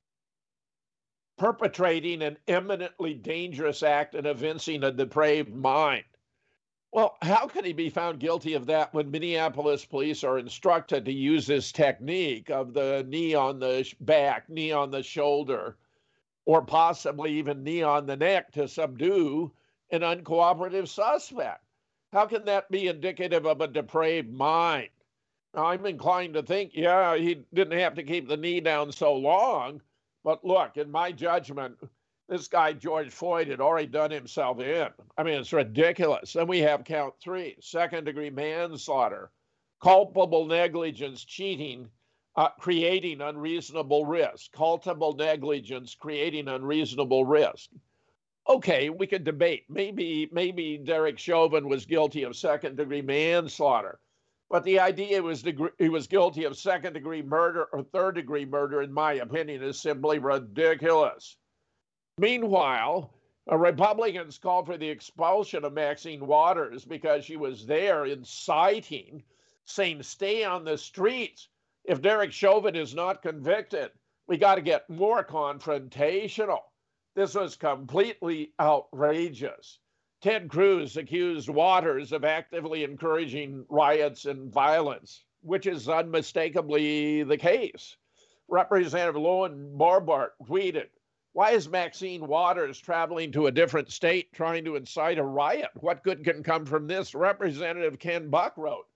Perpetrating an eminently dangerous act and evincing a depraved mind. Well, how can he be found guilty of that when Minneapolis police are instructed to use this technique of the knee on the back, knee on the shoulder, or possibly even knee on the neck to subdue an uncooperative suspect? How can that be indicative of a depraved mind? Now, I'm inclined to think, yeah, he didn't have to keep the knee down so long. But look, in my judgment, this guy, George Floyd, had already done himself in. I mean, it's ridiculous. Then we have count three, second degree manslaughter, culpable negligence, cheating, uh, creating unreasonable risk, culpable negligence, creating unreasonable risk. Okay, we could debate. Maybe, maybe Derek Chauvin was guilty of second degree manslaughter. But the idea was degree, he was guilty of second-degree murder or third-degree murder, in my opinion, is simply ridiculous. Meanwhile, uh, Republicans called for the expulsion of Maxine Waters because she was there inciting, saying, stay on the streets. If Derek Chauvin is not convicted, we got to get more confrontational. This was completely outrageous. Ted Cruz accused Waters of actively encouraging riots and violence, which is unmistakably the case. Representative Lowen Borbert tweeted, why is Maxine Waters traveling to a different state trying to incite a riot? What good can come from this? Representative Ken Buck wrote,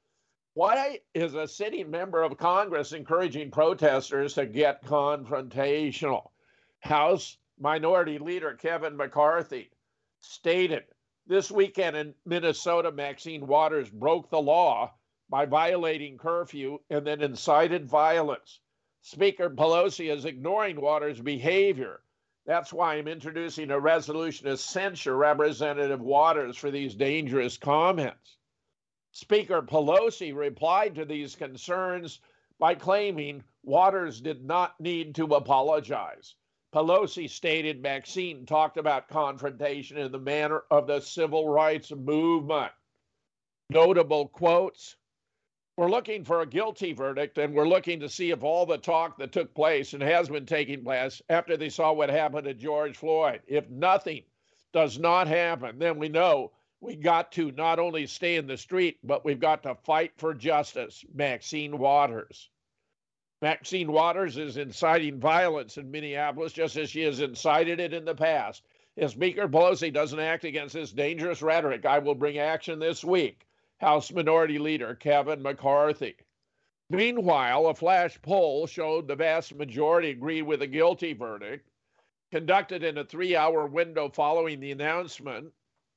why is a sitting member of Congress encouraging protesters to get confrontational? House Minority Leader Kevin McCarthy stated, this weekend in Minnesota, Maxine Waters broke the law by violating curfew and then incited violence. Speaker Pelosi is ignoring Waters' behavior. That's why I'm introducing a resolution to censure Representative Waters for these dangerous comments. Speaker Pelosi replied to these concerns by claiming Waters did not need to apologize. Pelosi stated Maxine talked about confrontation in the manner of the civil rights movement. Notable quotes: "We're looking for a guilty verdict, and we're looking to see if all the talk that took place and has been taking place after they saw what happened to George Floyd. If nothing does not happen, then we know we got to not only stay in the street, but we've got to fight for justice." Maxine Waters. Maxine Waters is inciting violence in Minneapolis just as she has incited it in the past. If Speaker Pelosi doesn't act against this dangerous rhetoric, I will bring action this week. House Minority Leader Kevin McCarthy. Meanwhile, a flash poll showed the vast majority agreed with a guilty verdict. Conducted in a three-hour window following the announcement,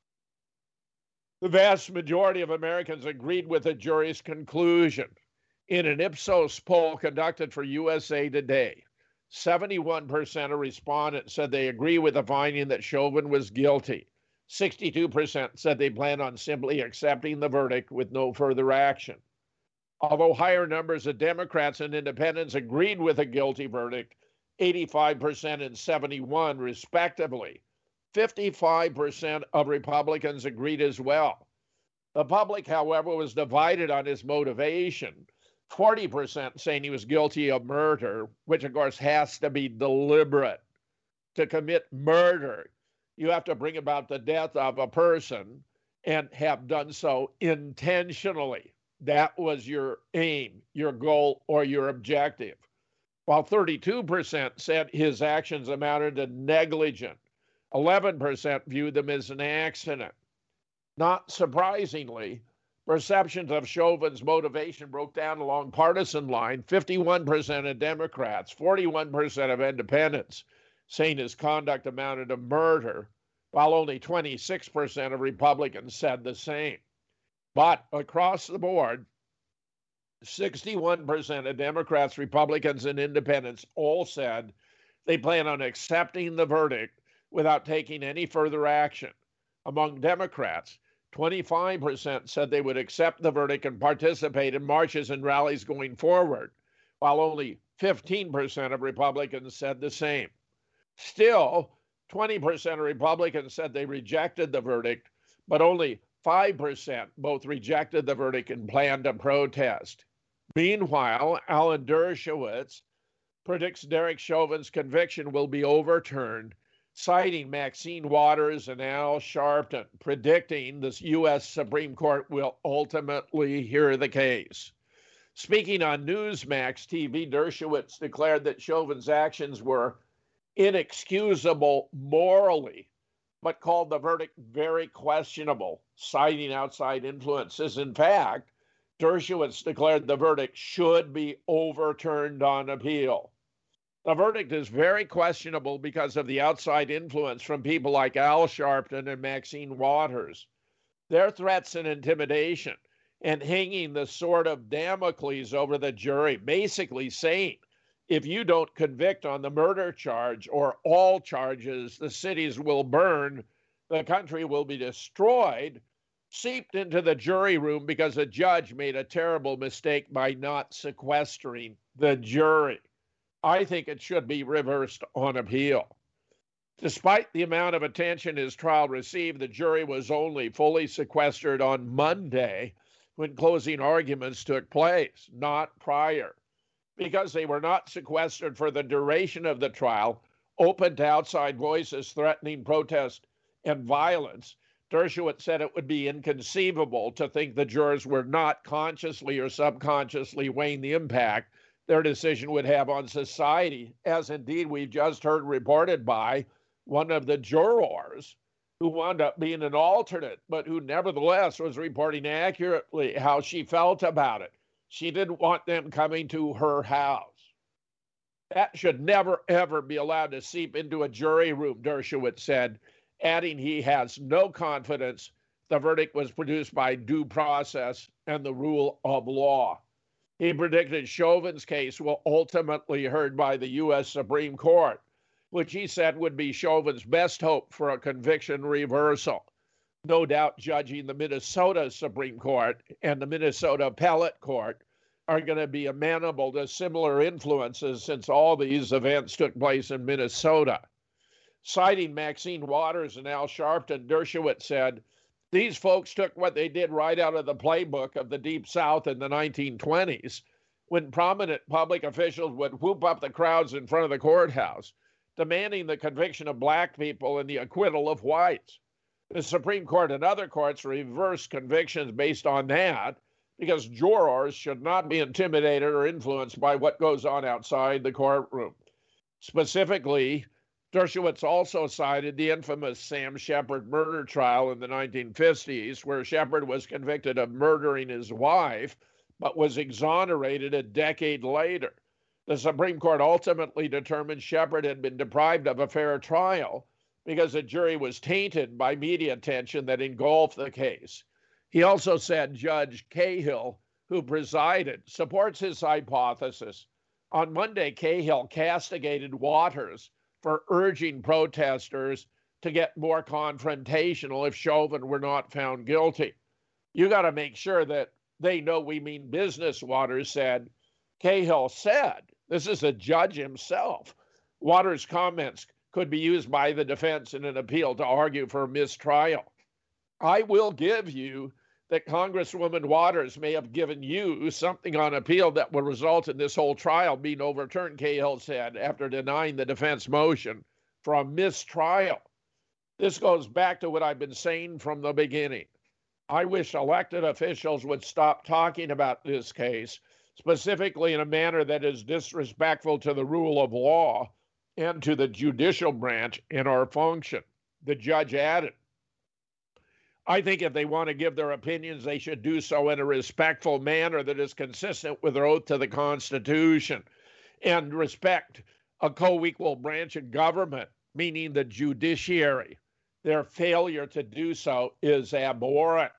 the vast majority of Americans agreed with the jury's conclusion. In an Ipsos poll conducted for U S A Today, seventy-one percent of respondents said they agree with the finding that Chauvin was guilty. sixty-two percent said they plan on simply accepting the verdict with no further action. Although higher numbers of Democrats and independents agreed with a guilty verdict, eighty-five percent and seventy-one respectively, fifty-five percent of Republicans agreed as well. The public, however, was divided on his motivation. forty percent saying he was guilty of murder, which of course has to be deliberate. To commit murder, you have to bring about the death of a person and have done so intentionally. That was your aim, your goal, or your objective. While thirty-two percent said his actions amounted to negligent, eleven percent viewed them as an accident. Not surprisingly, perceptions of Chauvin's motivation broke down along partisan line. fifty-one percent of Democrats, forty-one percent of independents saying his conduct amounted to murder, while only twenty-six percent of Republicans said the same. But across the board, sixty-one percent of Democrats, Republicans, and independents all said they plan on accepting the verdict without taking any further action. Among Democrats, twenty-five percent said they would accept the verdict and participate in marches and rallies going forward, while only fifteen percent of Republicans said the same. Still, twenty percent of Republicans said they rejected the verdict, but only five percent both rejected the verdict and planned to protest. Meanwhile, Alan Dershowitz predicts Derek Chauvin's conviction will be overturned, citing Maxine Waters and Al Sharpton, predicting the U S Supreme Court will ultimately hear the case. Speaking on Newsmax T V, Dershowitz declared that Chauvin's actions were inexcusable morally, but called the verdict very questionable, citing outside influences. In fact, Dershowitz declared the verdict should be overturned on appeal. The verdict is very questionable because of the outside influence from people like Al Sharpton and Maxine Waters. Their threats and intimidation and hanging the sword of Damocles over the jury, basically saying, if you don't convict on the murder charge or all charges, the cities will burn, the country will be destroyed, seeped into the jury room because a judge made a terrible mistake by not sequestering the jury. I think it should be reversed on appeal. Despite the amount of attention his trial received, the jury was only fully sequestered on Monday when closing arguments took place, not prior. Because they were not sequestered for the duration of the trial, open to outside voices threatening protest and violence, Dershowitz said it would be inconceivable to think the jurors were not consciously or subconsciously weighing the impact their decision would have on society, as indeed we've just heard reported by one of the jurors who wound up being an alternate, but who nevertheless was reporting accurately how she felt about it. She didn't want them coming to her house. That should never, ever be allowed to seep into a jury room, Dershowitz said, adding he has no confidence the verdict was produced by due process and the rule of law. He predicted Chauvin's case will ultimately be heard by the U S Supreme Court, which he said would be Chauvin's best hope for a conviction reversal. No doubt judging the Minnesota Supreme Court and the Minnesota Appellate Court are going to be amenable to similar influences since all these events took place in Minnesota. Citing Maxine Waters and Al Sharpton, Dershowitz said, these folks took what they did right out of the playbook of the Deep South in the nineteen twenties, when prominent public officials would whoop up the crowds in front of the courthouse, demanding the conviction of black people and the acquittal of whites. The Supreme Court and other courts reversed convictions based on that because jurors should not be intimidated or influenced by what goes on outside the courtroom. Specifically, Dershowitz also cited the infamous Sam Shepard murder trial in the nineteen fifties, where Shepard was convicted of murdering his wife, but was exonerated a decade later. The Supreme Court ultimately determined Shepard had been deprived of a fair trial because the jury was tainted by media attention that engulfed the case. He also said Judge Cahill, who presided, supports his hypothesis. On Monday, Cahill castigated Waters for urging protesters to get more confrontational if Chauvin were not found guilty. You got to make sure that they know we mean business, Waters said. Cahill said, this is a judge himself. Waters' comments could be used by the defense in an appeal to argue for a mistrial. I will give you that Congresswoman Waters may have given you something on appeal that will result in this whole trial being overturned, Cahill said, after denying the defense motion for a mistrial. This goes back to what I've been saying from the beginning. I wish elected officials would stop talking about this case, specifically in a manner that is disrespectful to the rule of law and to the judicial branch in our function. The judge added, I think if they want to give their opinions, they should do so in a respectful manner that is consistent with their oath to the Constitution and respect a co-equal branch of government, meaning the judiciary. Their failure to do so is abhorrent.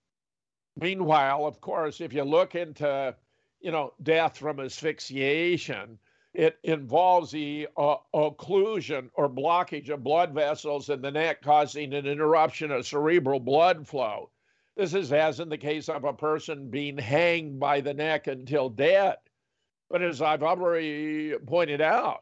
Meanwhile, of course, if you look into, you know, death from asphyxiation, it involves the uh, occlusion or blockage of blood vessels in the neck, causing an interruption of cerebral blood flow. This is as in the case of a person being hanged by the neck until dead. But as I've already pointed out,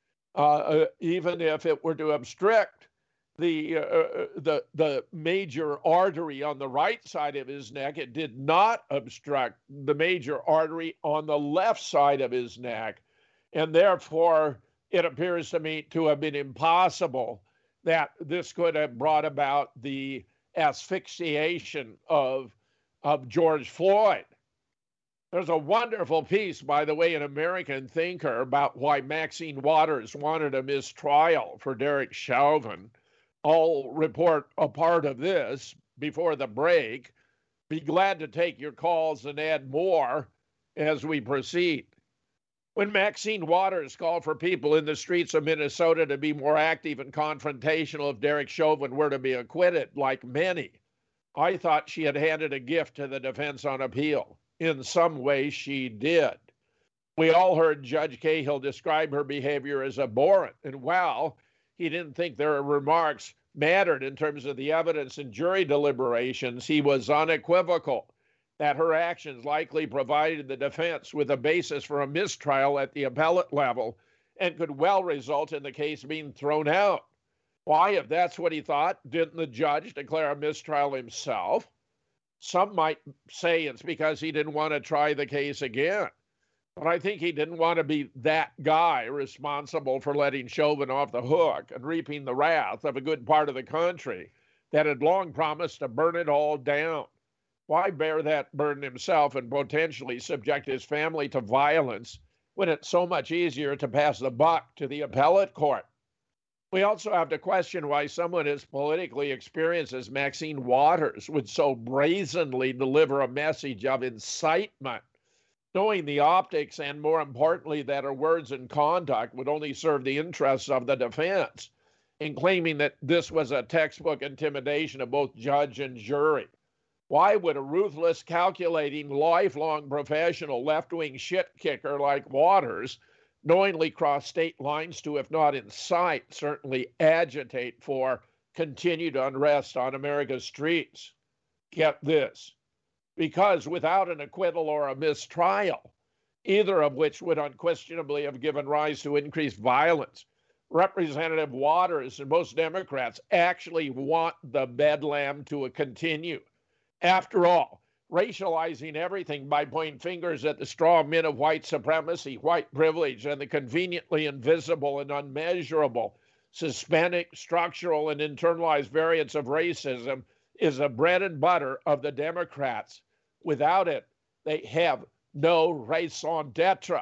uh, even if it were to obstruct the, uh, the, the major artery on the right side of his neck, it did not obstruct the major artery on the left side of his neck. And therefore, it appears to me to have been impossible that this could have brought about the asphyxiation of, of George Floyd. There's a wonderful piece, by the way, in American Thinker about why Maxine Waters wanted a mistrial for Derek Chauvin. I'll report a part of this before the break. Be glad to take your calls and add more as we proceed. When Maxine Waters called for people in the streets of Minnesota to be more active and confrontational if Derek Chauvin were to be acquitted, like many, I thought she had handed a gift to the defense on appeal. In some way, she did. We all heard Judge Cahill describe her behavior as abhorrent, and while he didn't think their remarks mattered in terms of the evidence in jury deliberations, he was unequivocal that her actions likely provided the defense with a basis for a mistrial at the appellate level and could well result in the case being thrown out. Why, if that's what he thought, didn't the judge declare a mistrial himself? Some might say it's because he didn't want to try the case again. But I think he didn't want to be that guy responsible for letting Chauvin off the hook and reaping the wrath of a good part of the country that had long promised to burn it all down. Why bear that burden himself and potentially subject his family to violence when it's so much easier to pass the buck to the appellate court? We also have to question why someone as politically experienced as Maxine Waters would so brazenly deliver a message of incitement, knowing the optics and, more importantly, that her words and conduct would only serve the interests of the defense, in claiming that this was a textbook intimidation of both judge and jury. Why would a ruthless, calculating, lifelong professional left-wing shit kicker like Waters knowingly cross state lines to, if not incite, certainly agitate for continued unrest on America's streets? Get this. Because without an acquittal or a mistrial, either of which would unquestionably have given rise to increased violence. Representative Waters and most Democrats actually want the bedlam to continue. After all, racializing everything by pointing fingers at the straw men of white supremacy, white privilege, and the conveniently invisible and unmeasurable systemic, structural, and internalized variants of racism is the bread and butter of the Democrats. Without it, they have no raison d'etre,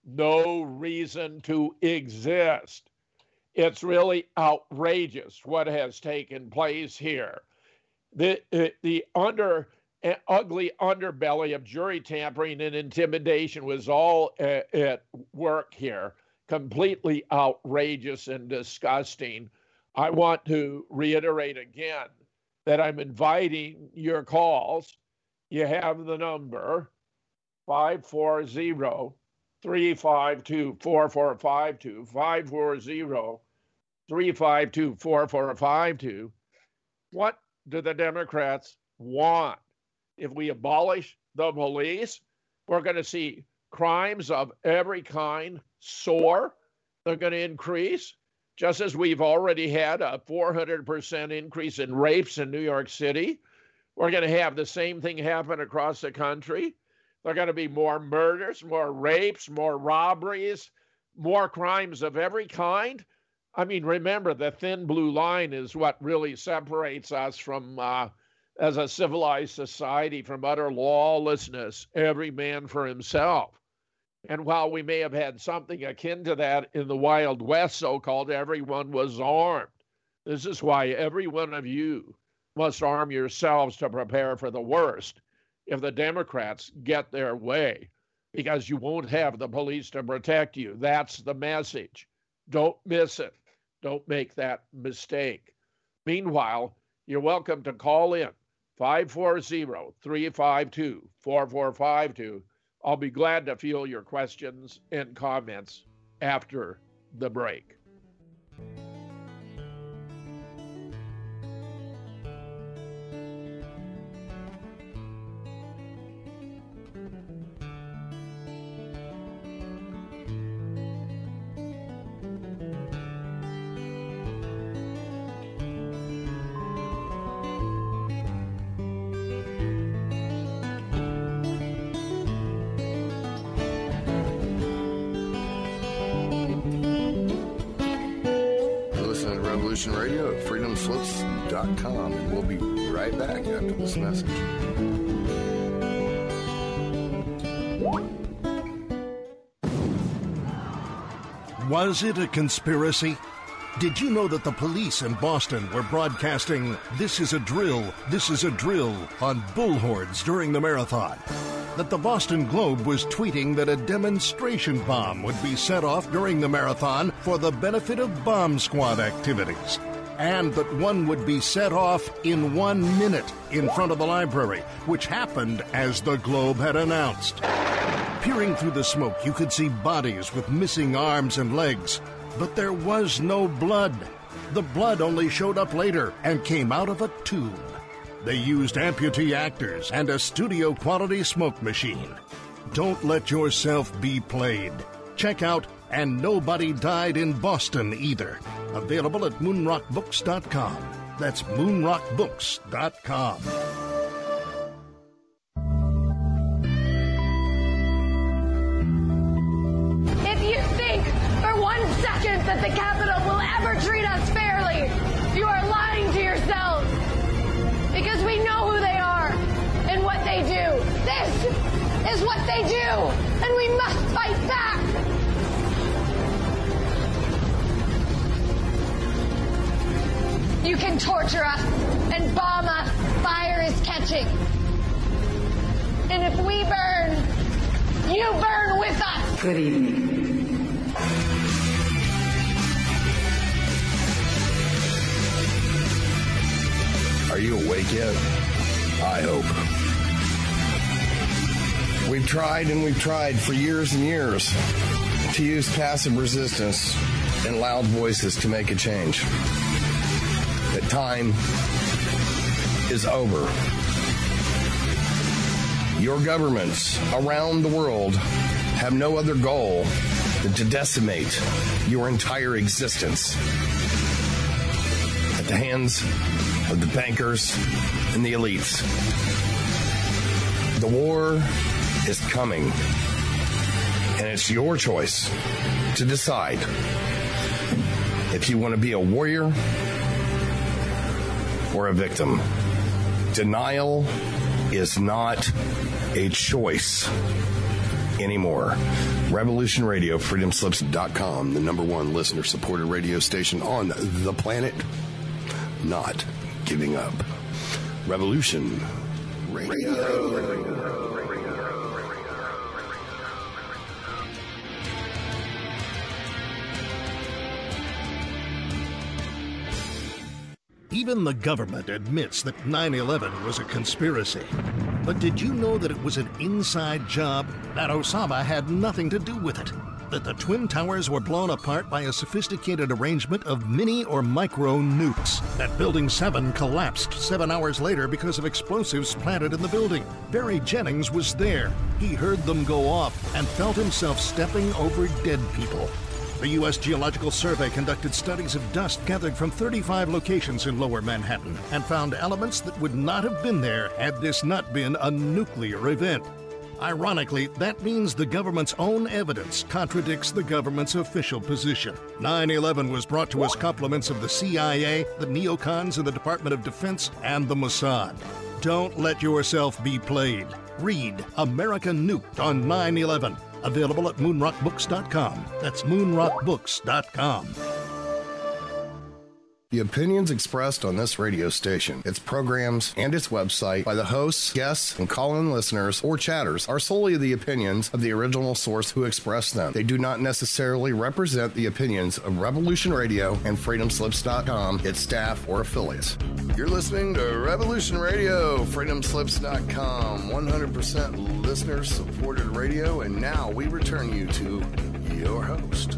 no reason to exist. It's really outrageous what has taken place here. The, the under, ugly underbelly of jury tampering and intimidation was all at, at work here. Completely outrageous and disgusting. I want to reiterate again that I'm inviting your calls. You have the number five four zero, three five two, four four five two, five four zero, three five two, four four five two. What do the Democrats want? If we abolish the police, we're going to see crimes of every kind soar. They're going to increase, just as we've already had a four hundred percent increase in rapes in New York City. We're going to have the same thing happen across the country. There are going to be more murders, more rapes, more robberies, more crimes of every kind. I mean, remember, the thin blue line is what really separates us from, uh, as a civilized society, from utter lawlessness, every man for himself. And while we may have had something akin to that in the Wild West, so-called, everyone was armed. This is why every one of you must arm yourselves to prepare for the worst if the Democrats get their way, because you won't have the police to protect you. That's the message. Don't miss it. Don't make that mistake. Meanwhile, you're welcome to call in five four zero, three five two, four four five two. I'll be glad to field your questions and comments after the break. Radio at freedom slips dot com, and we'll be right back after this message. Was it a conspiracy? Did you know that the police in Boston were broadcasting "This is a drill, this is a drill" on bullhorns during the marathon? That the Boston Globe was tweeting that a demonstration bomb would be set off during the marathon for the benefit of bomb squad activities, and that one would be set off in one minute in front of the library, which happened as the Globe had announced. Peering through the smoke, you could see bodies with missing arms and legs, but there was no blood. The blood only showed up later and came out of a tube. They used amputee actors and a studio-quality smoke machine. Don't let yourself be played. Check out And Nobody Died in Boston Either. Available at moonrock books dot com. That's moonrock books dot com. If you think for one second that the Capitol will ever treat us fairly, you are lying to yourselves. Because we know who they are and what they do. This is what they do, and we must fight back. You can torture us and bomb us. Fire is catching. And if we burn, you burn with us. Good evening. Are you awake yet? I hope. We've tried and we've tried for years and years to use passive resistance and loud voices to make a change. The time is over. Your governments around the world have no other goal than to decimate your entire existence at the hands of the bankers and the elites. The war is coming, and it's your choice to decide if you want to be a warrior or a victim. Denial is not a choice anymore. Revolution Radio, freedom slips dot com, the number one listener-supported radio station on the planet. Not giving up. Revolution Radio. Even the government admits that nine eleven was a conspiracy. But did you know that it was an inside job? That Osama had nothing to do with it? That the Twin Towers were blown apart by a sophisticated arrangement of mini or micro nukes? That Building seven collapsed seven hours later because of explosives planted in the building? Barry Jennings was there. He heard them go off and felt himself stepping over dead people. The U S Geological Survey conducted studies of dust gathered from thirty-five locations in Lower Manhattan and found elements that would not have been there had this not been a nuclear event. Ironically, that means the government's own evidence contradicts the government's official position. nine eleven was brought to us compliments of the C I A, the neocons in the Department of Defense, and the Mossad. Don't let yourself be played. Read America Nuked on nine eleven. Available at moon rock books dot com. That's moon rock books dot com. The opinions expressed on this radio station, its programs, and its website by the hosts, guests, and call-in listeners or chatters are solely the opinions of the original source who expressed them. They do not necessarily represent the opinions of Revolution Radio and freedom slips dot com, its staff, or affiliates. You're listening to Revolution Radio, freedom slips dot com, one hundred percent listener-supported radio, and now we return you to your host.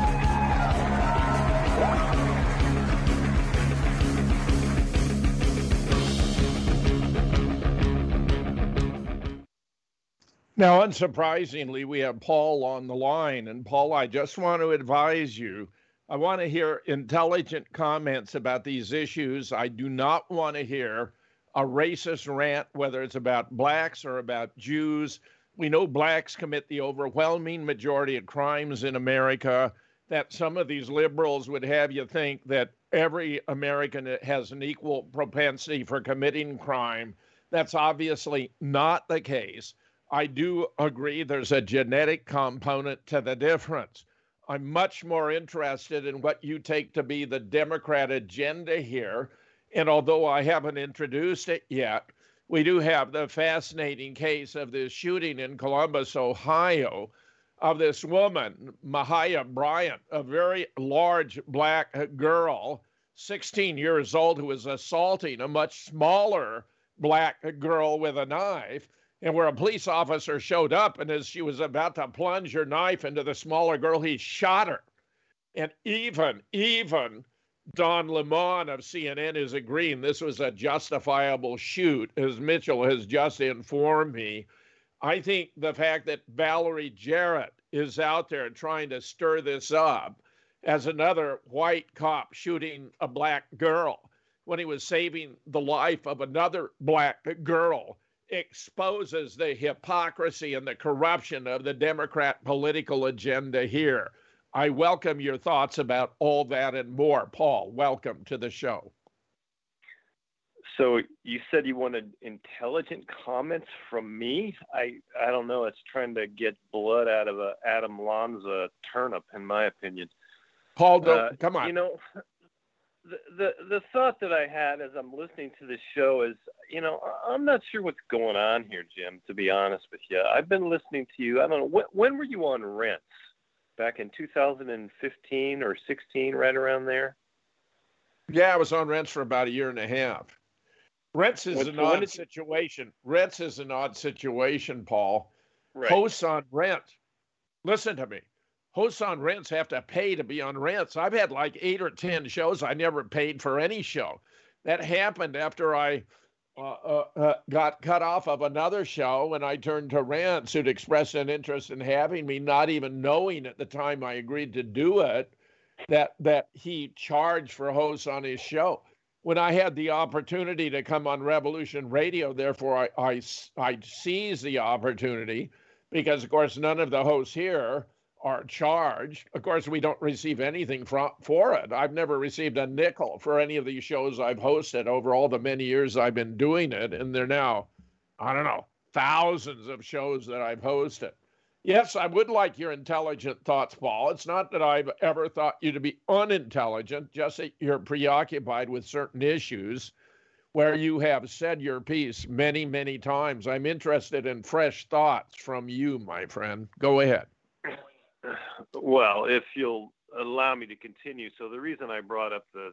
Now, unsurprisingly, we have Paul on the line. And Paul, I just want to advise you, I want to hear intelligent comments about these issues. I do not want to hear a racist rant, whether it's about blacks or about Jews. We know blacks commit the overwhelming majority of crimes in America, that some of these liberals would have you think that every American has an equal propensity for committing crime. That's obviously not the case. I do agree there's a genetic component to the difference. I'm much more interested in what you take to be the Democrat agenda here. And although I haven't introduced it yet, we do have the fascinating case of this shooting in Columbus, Ohio, of this woman, Ma'Khia Bryant, a very large black girl, sixteen years old, who was assaulting a much smaller black girl with a knife. And where a police officer showed up, and as she was about to plunge her knife into the smaller girl, he shot her. And even, even Don Lemon of C N N is agreeing this was a justifiable shoot, as Mitchell has just informed me. I think the fact that Valerie Jarrett is out there trying to stir this up as another white cop shooting a black girl when he was saving the life of another black girl exposes the hypocrisy and the corruption of the Democrat political agenda here. I welcome your thoughts about all that and more. Paul, welcome to the show. So you said you wanted intelligent comments from me? I, I don't know. It's trying to get blood out of a Adam Lanza turnip, in my opinion. Paul, don't, uh, come on. You know, the, the the thought that I had as I'm listening to this show is, you know, I'm not sure what's going on here, Jim, to be honest with you. I've been listening to you. I don't know. When, when were you on Rents? Back in two thousand fifteen or sixteen, right around there? Yeah, I was on Rents for about a year and a half. Rents is When- an when odd did you- situation. Rents is an odd situation, Paul. Right. Hosts on Rent, listen to me. Hosts on Rents have to pay to be on Rents. I've had like eight or ten shows. I never paid for any show. That happened after I uh, uh, uh, got cut off of another show, and I turned to Rance, who'd expressed an interest in having me, not even knowing at the time I agreed to do it, that that he charged for hosts on his show. When I had the opportunity to come on Revolution Radio, therefore I, I, I seized the opportunity because, of course, none of the hosts here are charged. Of course, we don't receive anything for, for it. I've never received a nickel for any of these shows I've hosted over all the many years I've been doing it. And they're now, I don't know, thousands of shows that I've hosted. Yes, I would like your intelligent thoughts, Paul. It's not that I've ever thought you to be unintelligent, just that you're preoccupied with certain issues where you have said your piece many, many times. I'm interested in fresh thoughts from you, my friend. Go ahead. Well, if you'll allow me to continue. So the reason I brought up the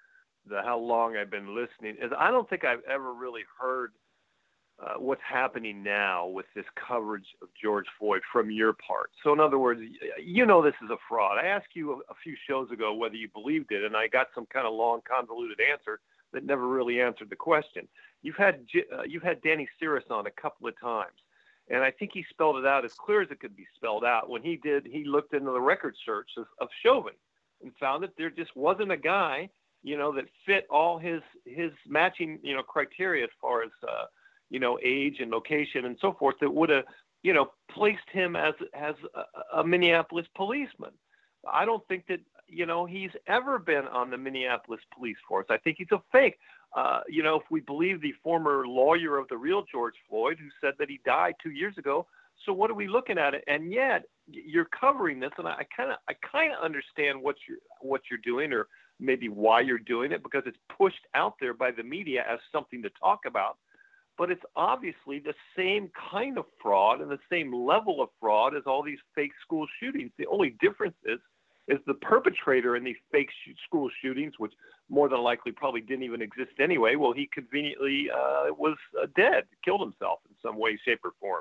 the how long I've been listening is I don't think I've ever really heard Uh, what's happening now with this coverage of George Floyd from your part. So in other words, you know this is a fraud. I asked you a, a few shows ago whether you believed it, and I got some kind of long, convoluted answer that never really answered the question. You've had uh, you've had Danny Cirrus on a couple of times, and I think he spelled it out as clear as it could be spelled out. When he did, he looked into the record search of, of Chauvin and found that there just wasn't a guy, you know, that fit all his his matching, you know, criteria as far as uh, you know, age and location and so forth that would have, you know, placed him as as a, a Minneapolis policeman. I don't think that, you know, he's ever been on the Minneapolis police force. I think he's a fake. Uh, you know, if we believe the former lawyer of the real George Floyd who said that he died two years ago, so what are we looking at? And yet you're covering this, and I kind of I kind of understand what you're what you're doing, or maybe why you're doing it, because it's pushed out there by the media as something to talk about. But it's obviously the same kind of fraud and the same level of fraud as all these fake school shootings. The only difference is, is the perpetrator in these fake sh- school shootings, which more than likely probably didn't even exist anyway, well, he conveniently uh, was uh, dead, killed himself in some way, shape, or form.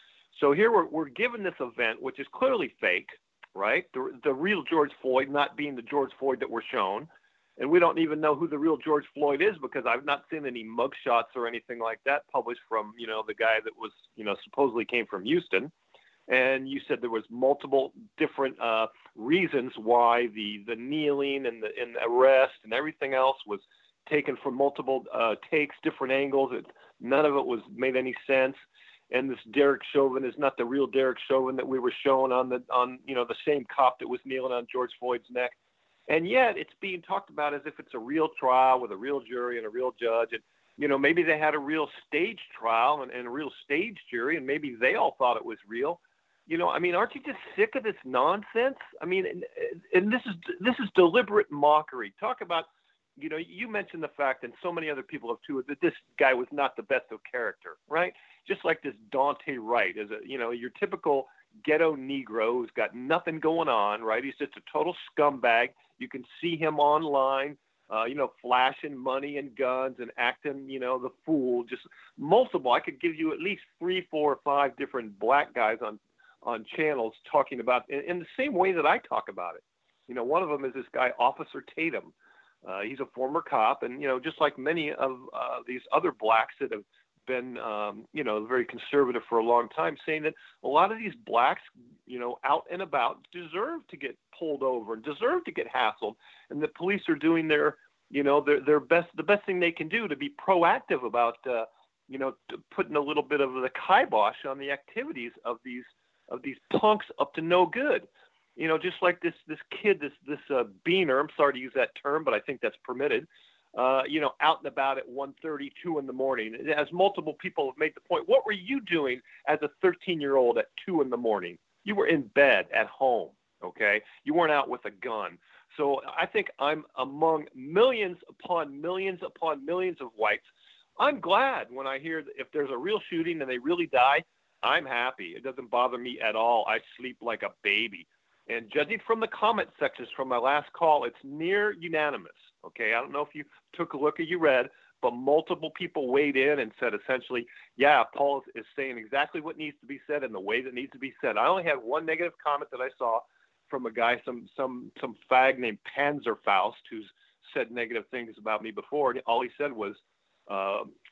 So here we're, we're given this event, which is clearly fake, right? The, the real George Floyd not being the George Floyd that we're shown. And we don't even know who the real George Floyd is, because I've not seen any mugshots or anything like that published from, you know, the guy that was, you know, supposedly came from Houston. And you said there was multiple different uh, reasons why the, the kneeling and the, and the arrest and everything else was taken from multiple uh, takes, different angles. It, none of it was made any sense. And this Derek Chauvin is not the real Derek Chauvin that we were shown on the, on, you know, the same cop that was kneeling on George Floyd's neck. And yet it's being talked about as if it's a real trial with a real jury and a real judge. And, you know, maybe they had a real stage trial and, and a real stage jury, and maybe they all thought it was real. You know, I mean, aren't you just sick of this nonsense? I mean, and, and this is this is deliberate mockery. Talk about, you know, you mentioned the fact, and so many other people have too, that this guy was not the best of character, right? Just like this Dante Wright is a, you know, your typical ghetto Negro who's got nothing going on, right? He's just a total scumbag. You can see him online, uh, you know, flashing money and guns and acting, you know, the fool. Just multiple. I could give you at least three, four, or five different black guys on on channels talking about in, in the same way that I talk about it. You know, one of them is this guy, Officer Tatum. Uh, he's a former cop, and you know, just like many of uh, these other blacks that have been, um, you know, very conservative for a long time, saying that a lot of these blacks, you know, out and about deserve to get pulled over and deserve to get hassled. And the police are doing their, you know, their, their best, the best thing they can do to be proactive about, uh, you know, putting a little bit of the kibosh on the activities of these, of these punks up to no good. You know, just like this, this kid, this, this uh, beaner, I'm sorry to use that term, but I think that's permitted. Uh, you know, out and about at one thirty, two in the morning. As multiple people have made the point, what were you doing as a thirteen-year-old at two in the morning? You were in bed at home, okay? You weren't out with a gun. So I think I'm among millions upon millions upon millions of whites. I'm glad when I hear that if there's a real shooting and they really die, I'm happy. It doesn't bother me at all. I sleep like a baby. And judging from the comment sections from my last call, it's near unanimous. Okay, I don't know if you took a look or you read, but multiple people weighed in and said essentially, yeah, Paul is saying exactly what needs to be said in the way that needs to be said. I only had one negative comment that I saw from a guy, some some some fag named Panzerfaust, who's said negative things about me before. And all he said was, uh,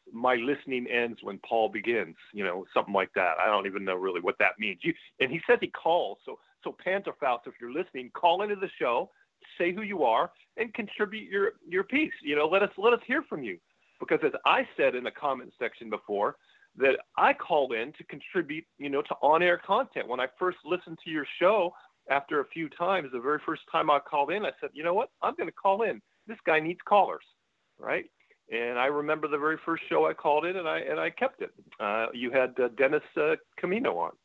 my listening ends when Paul begins, you know, something like that. I don't even know really what that means. You, and he says he calls. So, so Pantherfaust, if you're listening, call into the show, say who you are, and contribute your, your piece. You know, let us, let us hear from you. Because as I said in the comment section before, that I called in to contribute, you know, to on-air content. When I first listened to your show, after a few times, the very first time I called in, I said, you know what, I'm going to call in. This guy needs callers, right? And I remember the very first show I called in, and I and I kept it. Uh, you had uh, Dennis uh, Camino on.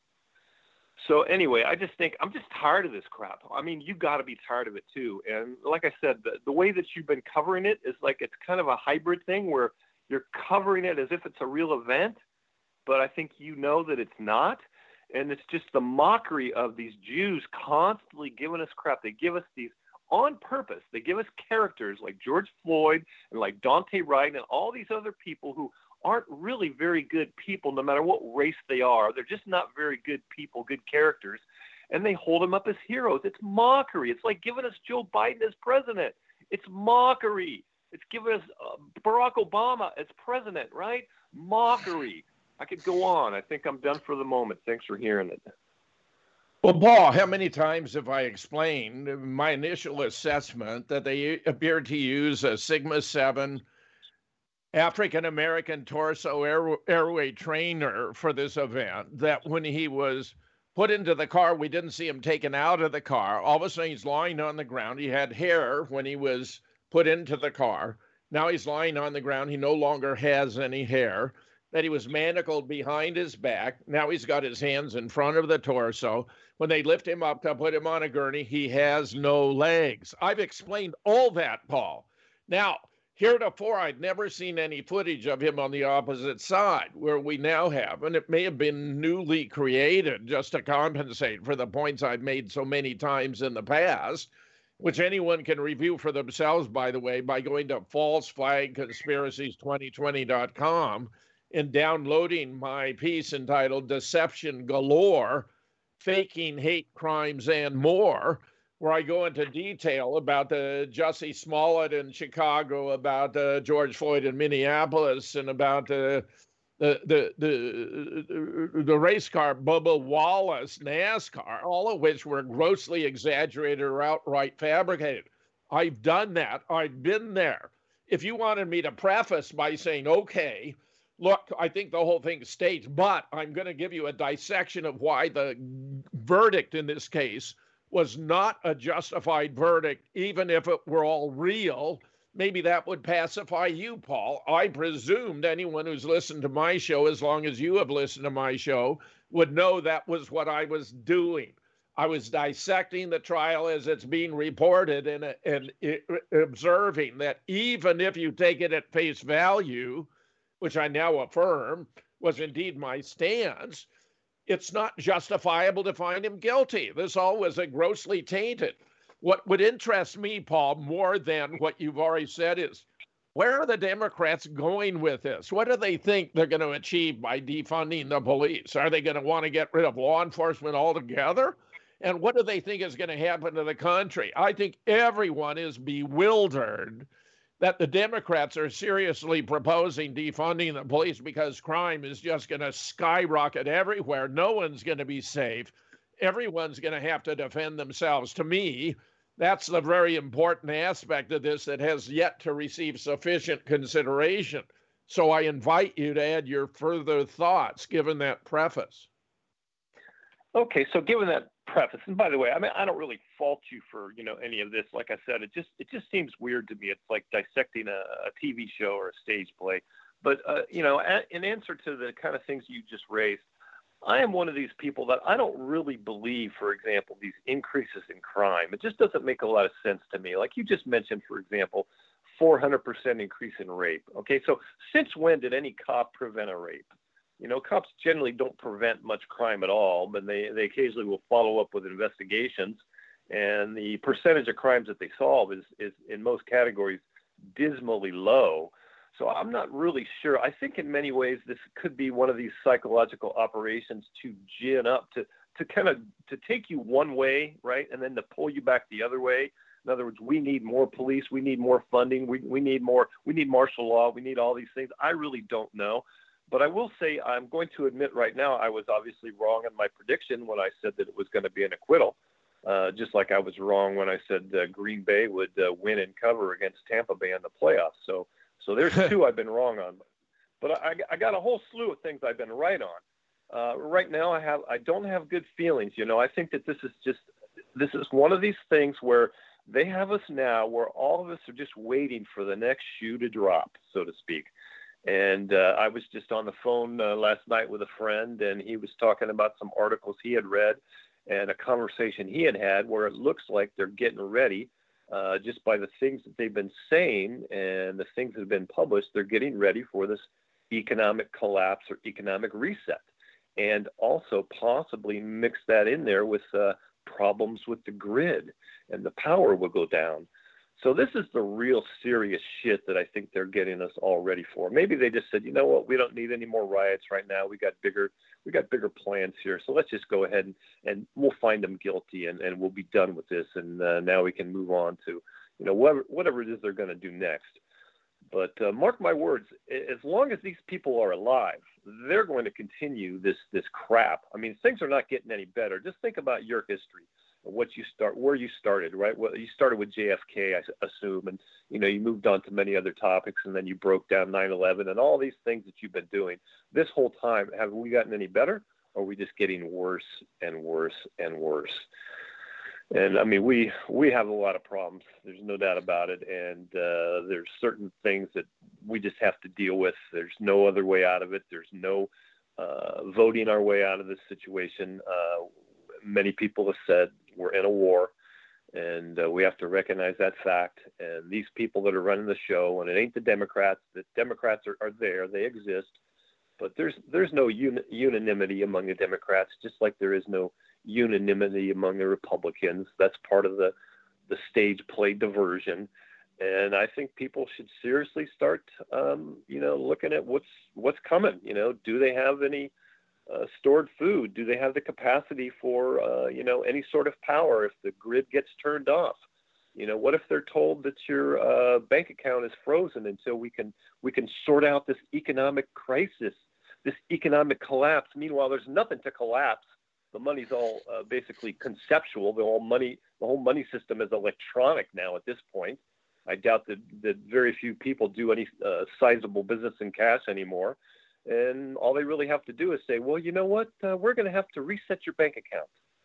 So anyway, I just think I'm just tired of this crap. I mean, you got to be tired of it too. And like I said, the, the way that you've been covering it is like it's kind of a hybrid thing where you're covering it as if it's a real event, but I think you know that it's not. And it's just the mockery of these Jews constantly giving us crap. They give us these on purpose. They give us characters like George Floyd and like Daunte Wright and all these other people who aren't really very good people, no matter what race they are. They're just not very good people, good characters, and they hold them up as heroes. It's mockery. It's like giving us Joe Biden as president. It's mockery. It's giving us uh, Barack Obama as president, right? Mockery. I could go on. I think I'm done for the moment. Thanks for hearing it. Well, Paul, how many times have I explained my initial assessment that they appeared to use a Sigma seven African-American torso air, airway trainer for this event, that when he was put into the car, we didn't see him taken out of the car. All of a sudden, he's lying on the ground. He had hair when he was put into the car. Now he's lying on the ground. He no longer has any hair. That he was manacled behind his back. Now he's got his hands in front of the torso. When they lift him up to put him on a gurney, he has no legs. I've explained all that, Paul. Now, heretofore, I'd never seen any footage of him on the opposite side, where we now have, and it may have been newly created just to compensate for the points I've made so many times in the past, which anyone can review for themselves, by the way, by going to false flag conspiracies twenty twenty dot com and downloading my piece entitled Deception Galore, Faking Hate Crimes and More, where I go into detail about the Jussie Smollett in Chicago, about uh, George Floyd in Minneapolis, and about uh, the, the, the, the race car Bubba Wallace, NASCAR, all of which were grossly exaggerated or outright fabricated. I've done that. I've been there. If you wanted me to preface by saying, okay, look, I think the whole thing is staged, but I'm going to give you a dissection of why the verdict in this case was not a justified verdict, even if it were all real. Maybe that would pacify you, Paul. I presumed anyone who's listened to my show, as long as you have listened to my show, would know that was what I was doing. I was dissecting the trial as it's being reported and, and, and observing that even if you take it at face value, which I now affirm was indeed my stance, it's not justifiable to find him guilty. This all was a grossly tainted. What would interest me, Paul, more than what you've already said is, where are the Democrats going with this? What do they think they're going to achieve by defunding the police? Are they going to want to get rid of law enforcement altogether? And what do they think is going to happen to the country? I think everyone is bewildered that the Democrats are seriously proposing defunding the police because crime is just going to skyrocket everywhere. No one's going to be safe. Everyone's going to have to defend themselves. To me, that's the very important aspect of this that has yet to receive sufficient consideration. So I invite you to add your further thoughts, given that preface. Okay, so given that preface, and by the way, I mean, I don't really fault you for, you know, any of this. Like I said, it just it just seems weird to me. It's like dissecting a, a T V show or a stage play. But, uh, you know, a, in answer to the kind of things you just raised, I am one of these people that I don't really believe, for example, these increases in crime. It just doesn't make a lot of sense to me. Like you just mentioned, for example, four hundred percent increase in rape. Okay, so since when did any cop prevent a rape? You know, cops generally don't prevent much crime at all, but they, they occasionally will follow up with investigations. And the percentage of crimes that they solve is, is in most categories, dismally low. So I'm not really sure. I think in many ways, this could be one of these psychological operations to gin up, to, to kind of to take you one way, right, and then to pull you back the other way. In other words, we need more police, we need more funding, we, we need more, we need martial law, we need all these things. I really don't know. But I will say, I'm going to admit right now, I was obviously wrong in my prediction when I said that it was going to be an acquittal, uh, just like I was wrong when I said uh, Green Bay would uh, win and cover against Tampa Bay in the playoffs. So, so there's two I've been wrong on. But I, I got a whole slew of things I've been right on. Uh, right now, I have I don't have good feelings. You know, I think that this is just this is one of these things where they have us now, where all of us are just waiting for the next shoe to drop, so to speak. And uh, I was just on the phone uh, last night with a friend, and he was talking about some articles he had read and a conversation he had had where it looks like they're getting ready uh, just by the things that they've been saying and the things that have been published. They're getting ready for this economic collapse or economic reset, and also possibly mix that in there with uh, problems with the grid, and the power will go down. So this is the real serious shit that I think they're getting us all ready for. Maybe they just said, you know what, we don't need any more riots right now. We got bigger, we got bigger plans here. So let's just go ahead and, and we'll find them guilty, and, and we'll be done with this. And uh, now we can move on to, you know, whatever, whatever it is they're going to do next. But uh, mark my words, as long as these people are alive, they're going to continue this this crap. I mean, things are not getting any better. Just think about your history. What you start, where you started, right? Well, you started with J F K, I assume, and you know you moved on to many other topics, and then you broke down nine eleven and all these things that you've been doing. This whole time, have we gotten any better, or are we just getting worse and worse and worse? And I mean, we we have a lot of problems. There's no doubt about it, and uh, there's certain things that we just have to deal with. There's no other way out of it. There's no uh, voting our way out of this situation. Uh, many people have said we're in a war, and uh, we have to recognize that fact. And these people that are running the show, and it ain't the Democrats. The Democrats are, are there; they exist, but there's there's no uni- unanimity among the Democrats, just like there is no unanimity among the Republicans. That's part of the the stage play diversion. And I think people should seriously start, um, you know, looking at what's what's coming. You know, do they have any uh, stored food? Do they have the capacity for, uh, you know, any sort of power if the grid gets turned off? You know, what if they're told that your uh, bank account is frozen until we can we can sort out this economic crisis, this economic collapse? Meanwhile, there's nothing to collapse. The money's all uh, basically conceptual. The whole money, the whole money system is electronic now at this point. I doubt that, that very few people do any uh, sizable business in cash anymore. And all they really have to do is say, well, you know what? Uh, we're going to have to reset your bank account.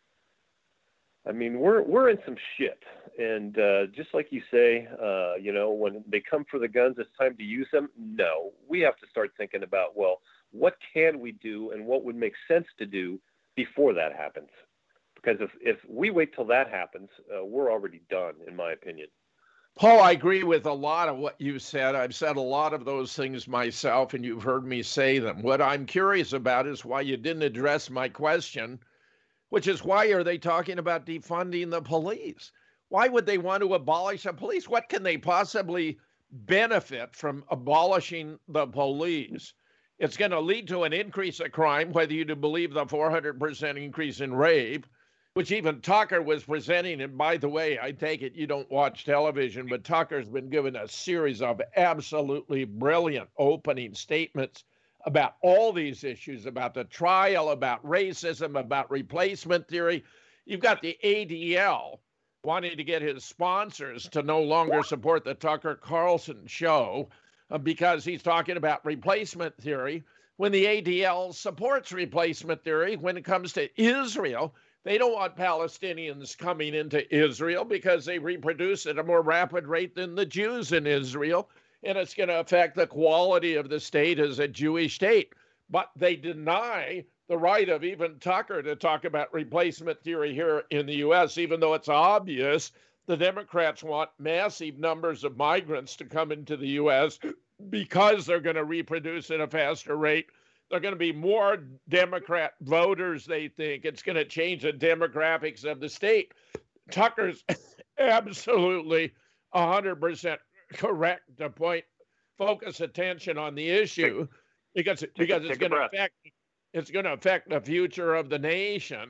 I mean, we're we're in some shit. And uh, just like you say, uh, you know, when they come for the guns, it's time to use them. No, we have to start thinking about, well, what can we do and what would make sense to do before that happens? Because if, if we wait till that happens, uh, we're already done, in my opinion. Paul, I agree with a lot of what you said. I've said a lot of those things myself, and you've heard me say them. What I'm curious about is why you didn't address my question, which is why are they talking about defunding the police? Why would they want to abolish the police? What can they possibly benefit from abolishing the police? It's going to lead to an increase of crime, whether you believe the four hundred percent increase in rape, which even Tucker was presenting. And by the way, I take it you don't watch television, but Tucker's been given a series of absolutely brilliant opening statements about all these issues, about the trial, about racism, about replacement theory. You've got the A D L wanting to get his sponsors to no longer support the Tucker Carlson show uh, because he's talking about replacement theory, when the A D L supports replacement theory when it comes to Israel. They don't want Palestinians coming into Israel because they reproduce at a more rapid rate than the Jews in Israel, and it's going to affect the quality of the state as a Jewish state. But they deny the right of even Tucker to talk about replacement theory here in the U S, even though it's obvious the Democrats want massive numbers of migrants to come into the U S because they're going to reproduce at a faster rate. They're going to be more Democrat voters, they think. It's going to change the demographics of the state. Tucker's absolutely one hundred percent correct to point, focus attention on the issue because, because it's going to affect it's going to affect the future of the nation.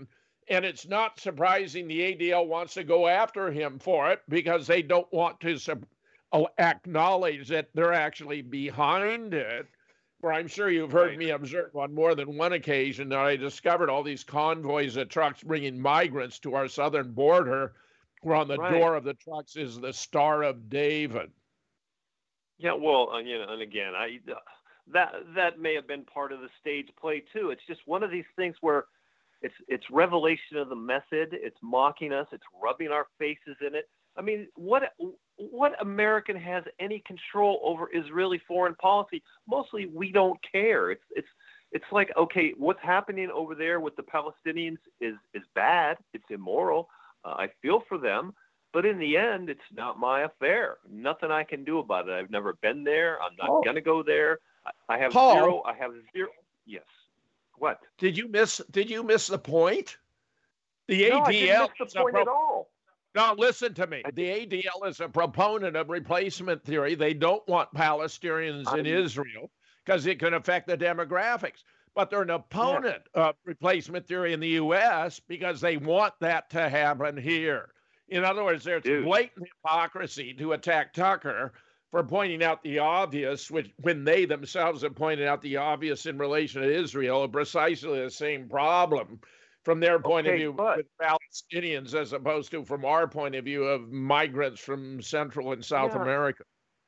And it's not surprising the A D L wants to go after him for it because they don't want to sub- acknowledge that they're actually behind it. Where I'm sure you've heard right. me observe on more than one occasion that I discovered all these convoys of trucks bringing migrants to our southern border, where on the right. door of the trucks is the Star of David. Yeah, well, uh, you know, and again, I uh, that that may have been part of the stage play too. It's just one of these things where it's it's revelation of the method. It's mocking us. It's rubbing our faces in it. I mean, what what American has any control over Israeli foreign policy? Mostly, we don't care. It's it's it's like, okay, what's happening over there with the Palestinians is is bad. It's immoral. Uh, I feel for them, but in the end, it's not my affair. Nothing I can do about it. I've never been there. I'm not oh. going to go there. I, I have Paul, zero. I have zero. Yes. What? Did you miss? Did you miss the point? The no, A D L I didn't miss the point pro- at all. Now, listen to me. The A D L is a proponent of replacement theory. They don't want Palestinians in Israel because it can affect the demographics. But they're an opponent yeah. of replacement theory in the U S because they want that to happen here. In other words, there's Dude. blatant hypocrisy to attack Tucker for pointing out the obvious, which when they themselves have pointed out the obvious in relation to Israel, precisely the same problem from their point okay, of view but, with Palestinians as opposed to from our point of view of migrants from Central and South yeah. America.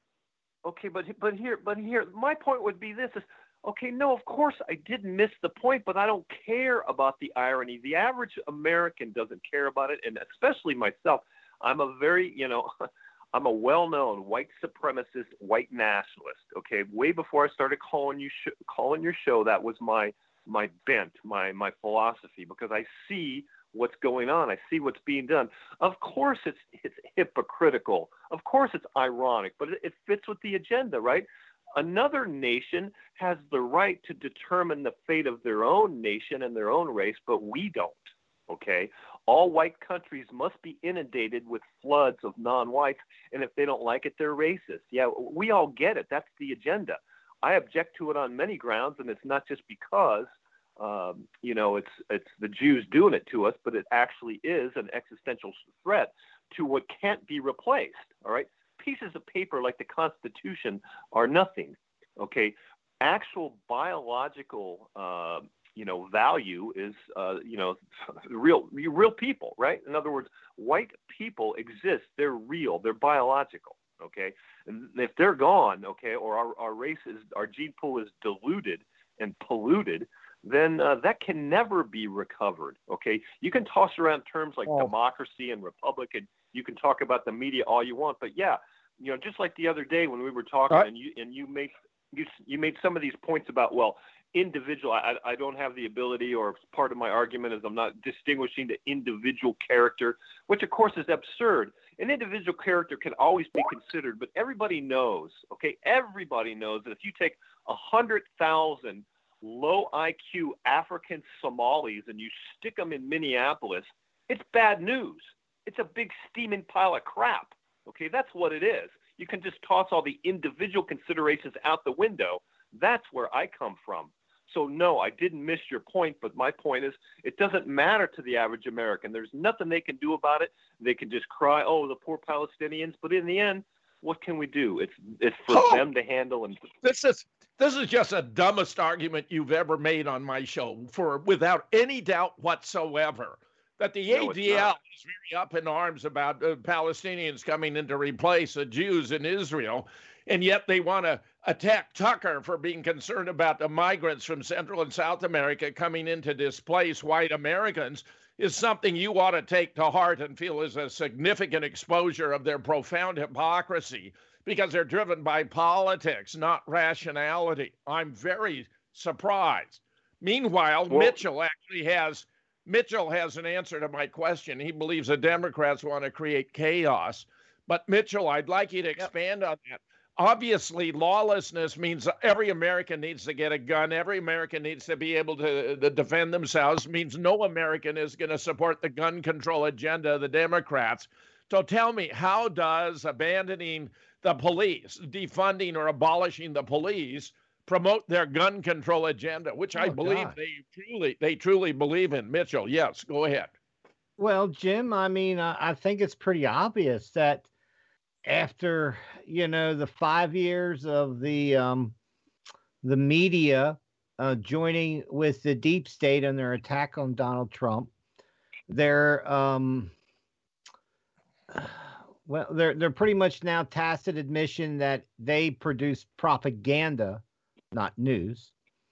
Okay, but but here, but here, my point would be this: is okay. No, of course I did miss the point, but I don't care about the irony. The average American doesn't care about it, and especially myself. I'm a very, you know, I'm a well-known white supremacist, white nationalist. Okay, way before I started calling you sh- calling your show, that was my my bent, my my philosophy, because I see what's going on. I see what's being done. Of course it's it's hypocritical. Of course it's ironic, but it, it fits with the agenda, right? Another nation has the right to determine the fate of their own nation and their own race, but we don't, okay? All white countries must be inundated with floods of non-whites, and if they don't like it, they're racist. Yeah, we all get it. That's the agenda. I object to it on many grounds, and it's not just because, um, you know, it's it's the Jews doing it to us, but it actually is an existential threat to what can't be replaced, all right? Pieces of paper like the Constitution are nothing, okay? Actual biological, uh, you know, value is, uh, you know, real real people, right? In other words, white people exist. They're real. They're biological. Okay, and if they're gone, okay, or our, our race is, our gene pool is diluted and polluted, then uh, that can never be recovered. Okay, you can toss around terms like oh. democracy and republic, and you can talk about the media all you want, but yeah, you know, just like the other day when we were talking, right. and you and you made you you made some of these points about, well, individual. I I don't have the ability, or part of my argument is I'm not distinguishing the individual character, which of course is absurd. An individual character can always be considered, but everybody knows, okay, everybody knows that if you take one hundred thousand low I Q African Somalis and you stick them in Minneapolis, it's bad news. It's a big steaming pile of crap, okay? That's what it is. You can just toss all the individual considerations out the window. That's where I come from. So, no, I didn't miss your point, but my point is it doesn't matter to the average American. There's nothing they can do about it. They can just cry, oh, the poor Palestinians. But in the end, what can we do? It's it's for oh, them to handle. And this is this is just the dumbest argument you've ever made on my show, for without any doubt whatsoever, that the no, A D L is very up in arms about uh, Palestinians coming in to replace the Jews in Israel. And yet they want to attack Tucker for being concerned about the migrants from Central and South America coming in to displace white Americans is something you ought to take to heart and feel is a significant exposure of their profound hypocrisy, because they're driven by politics, not rationality. I'm very surprised. Meanwhile, well, Mitchell actually has Mitchell has an answer to my question. He believes the Democrats want to create chaos. But Mitchell, I'd like you to expand yep. on that. Obviously, lawlessness means every American needs to get a gun. Every American needs to be able to, to defend themselves. Means no American is going to support the gun control agenda of the Democrats. So tell me, how does abandoning the police, defunding or abolishing the police, promote their gun control agenda, which I Oh, believe God. they truly they truly believe in. Mitchell, yes, go ahead. Well, Jim, I mean, I, I think it's pretty obvious that after, you know, the five years of the um, the media uh, joining with the deep state in their attack on Donald Trump, they're um, well, they're they're pretty much now tacit admission that they produce propaganda, not news.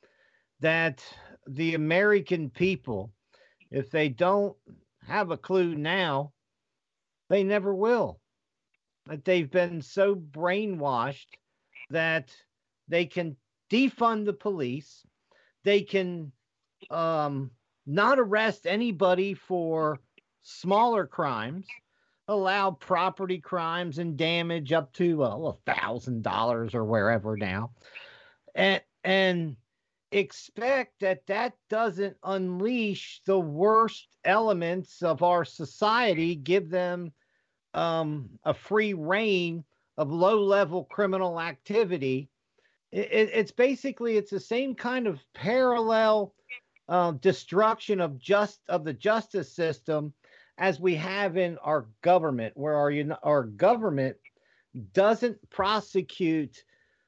That the American people, if they don't have a clue now, they never will. That they've been so brainwashed that they can defund the police, they can um, not arrest anybody for smaller crimes, allow property crimes and damage up to well, a thousand dollars or wherever now, and and expect that that doesn't unleash the worst elements of our society, give them um, a free reign of low-level criminal activity. It, it, it's basically it's the same kind of parallel uh, destruction of just of the justice system as we have in our government, where our our government doesn't prosecute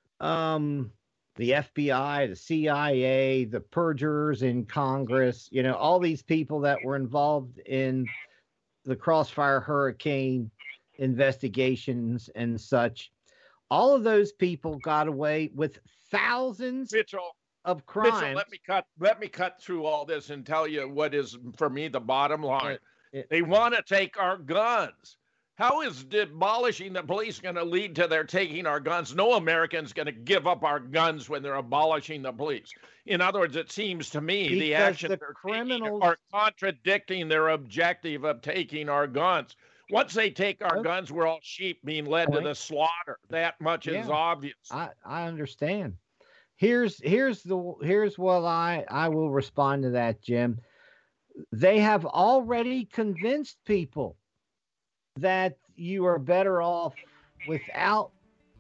um, the F B I, the C I A, the perjurers in Congress, you know, all these people that were involved in the Crossfire Hurricane investigations and such. All of those people got away with thousands Mitchell, of crimes. Mitchell, let me cut let me cut through all this and tell you what is for me the bottom line. It, it, they want to take our guns. How is abolishing the police going to lead to their taking our guns? No American's going to give up our guns when they're abolishing the police. In other words, it seems to me because the actions the they're criminals taking are contradicting their objective of taking our guns. Once they take our Okay. guns, we're all sheep being led Point. to the slaughter. That much is Yeah. obvious. I, I understand. Here's here's the here's what I I will respond to that, Jim. They have already convinced people that you are better off without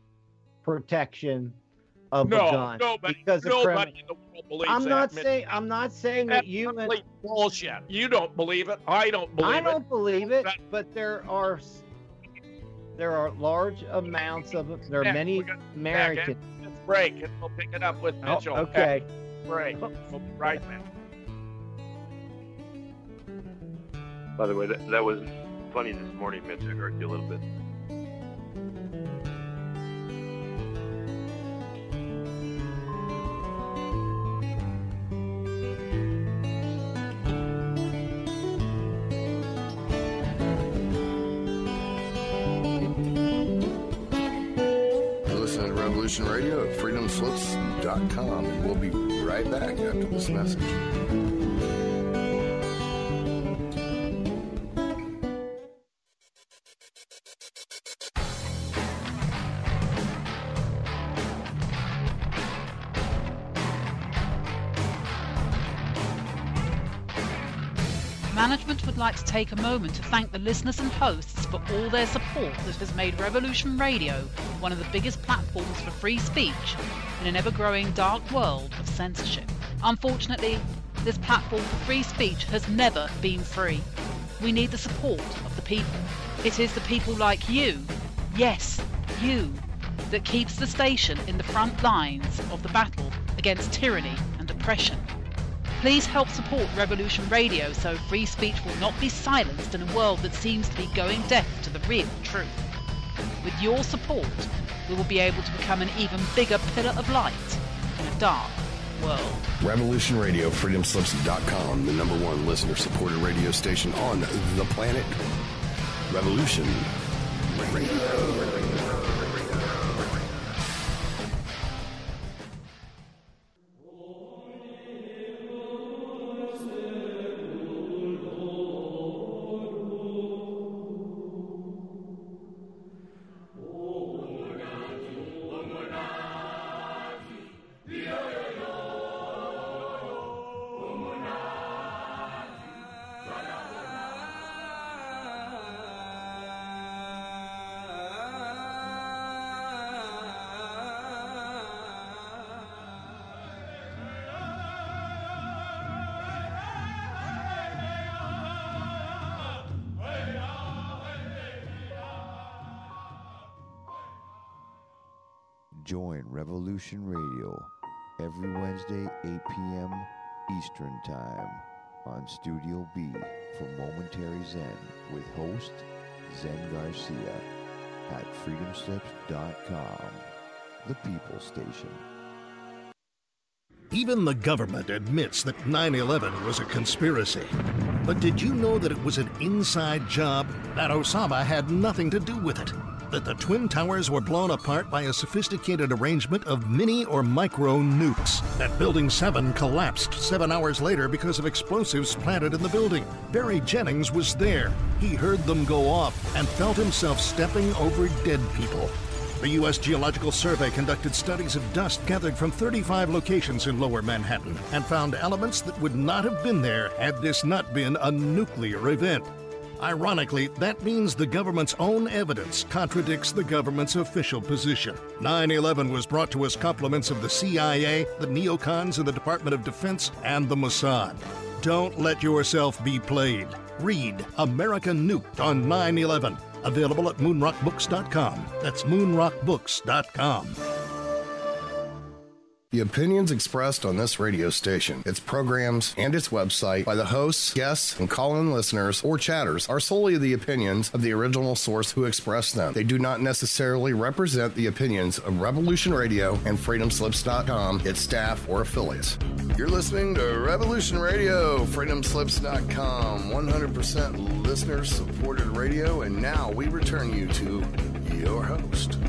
protection of No, a gun nobody, because of nobody crimin- in the world believes I'm that. not Mitch. saying I'm not saying that That's you and complete bullshit. You don't believe it. I don't believe I it. don't believe it, That- but there are s- there are large amounts of it. There are Yeah, many we're gonna- Americans. Let's break and we'll pick it up with Oh, Mitchell. okay. Break. We'll be right back. By the way, that, that was funny this morning, Mitch. I heard you a little bit. You're listening to Revolution Radio at freedom slips dot com, and we'll be right back after this message. Management would like to take a moment to thank the listeners and hosts for all their support that has made Revolution Radio one of the biggest platforms for free speech in an ever-growing dark world of censorship. Unfortunately, this platform for free speech has never been free. We need the support of the people. It is the people like you, yes, you, that keeps the station in the front lines of the battle against tyranny and oppression. Please help support Revolution Radio so free speech will not be silenced in a world that seems to be going deaf to the real truth. With your support, we will be able to become an even bigger pillar of light in a dark world. Revolution Radio, freedom slips dot com, the number one listener-supported radio station on the planet. Revolution Radio. Join Revolution Radio every Wednesday, eight p.m. Eastern Time on Studio B for Momentary Zen with host Zen Garcia at freedom slips dot com, the People Station. Even the government admits that nine eleven was a conspiracy. But did you know that it was an inside job? That Osama had nothing to do with it? That the Twin Towers were blown apart by a sophisticated arrangement of mini or micro nukes? That Building seven collapsed seven hours later because of explosives planted in the building? Barry Jennings was there. He heard them go off and felt himself stepping over dead people. The U S Geological Survey conducted studies of dust gathered from thirty-five locations in Lower Manhattan and found elements that would not have been there had this not been a nuclear event. Ironically, that means the government's own evidence contradicts the government's official position. nine eleven was brought to us compliments of the C I A, the neocons in the Department of Defense, and the Mossad. Don't let yourself be played. Read America Nuked on nine eleven. Available at moonrock books dot com. That's moonrock books dot com. The opinions expressed on this radio station, its programs, and its website by the hosts, guests, and call-in listeners or chatters are solely the opinions of the original source who expressed them. They do not necessarily represent the opinions of Revolution Radio and freedom slips dot com, its staff, or affiliates. You're listening to Revolution Radio, freedom slips dot com, one hundred percent listener-supported radio, and now we return you to your host.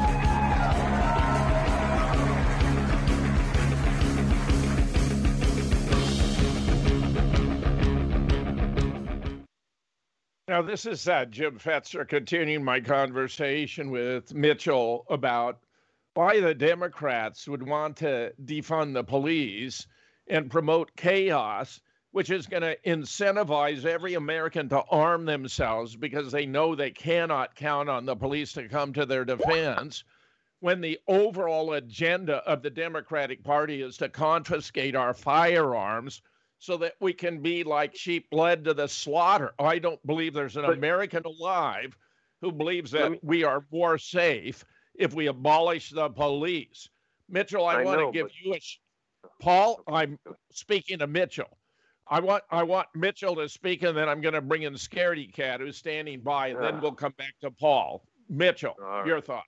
Now, this is uh, Jim Fetzer continuing my conversation with Mitchell about why the Democrats would want to defund the police and promote chaos, which is going to incentivize every American to arm themselves because they know they cannot count on the police to come to their defense, when the overall agenda of the Democratic Party is to confiscate our firearms so that we can be like sheep led to the slaughter. I don't believe there's an but, American alive who believes that me, we are more safe if we abolish the police. Mitchell, I, I want know, to give but... you a... Paul, I'm speaking to Mitchell. I want I want Mitchell to speak, and then I'm going to bring in Scaredy Cat, who's standing by, and uh, then we'll come back to Paul. Mitchell, right. Your thought.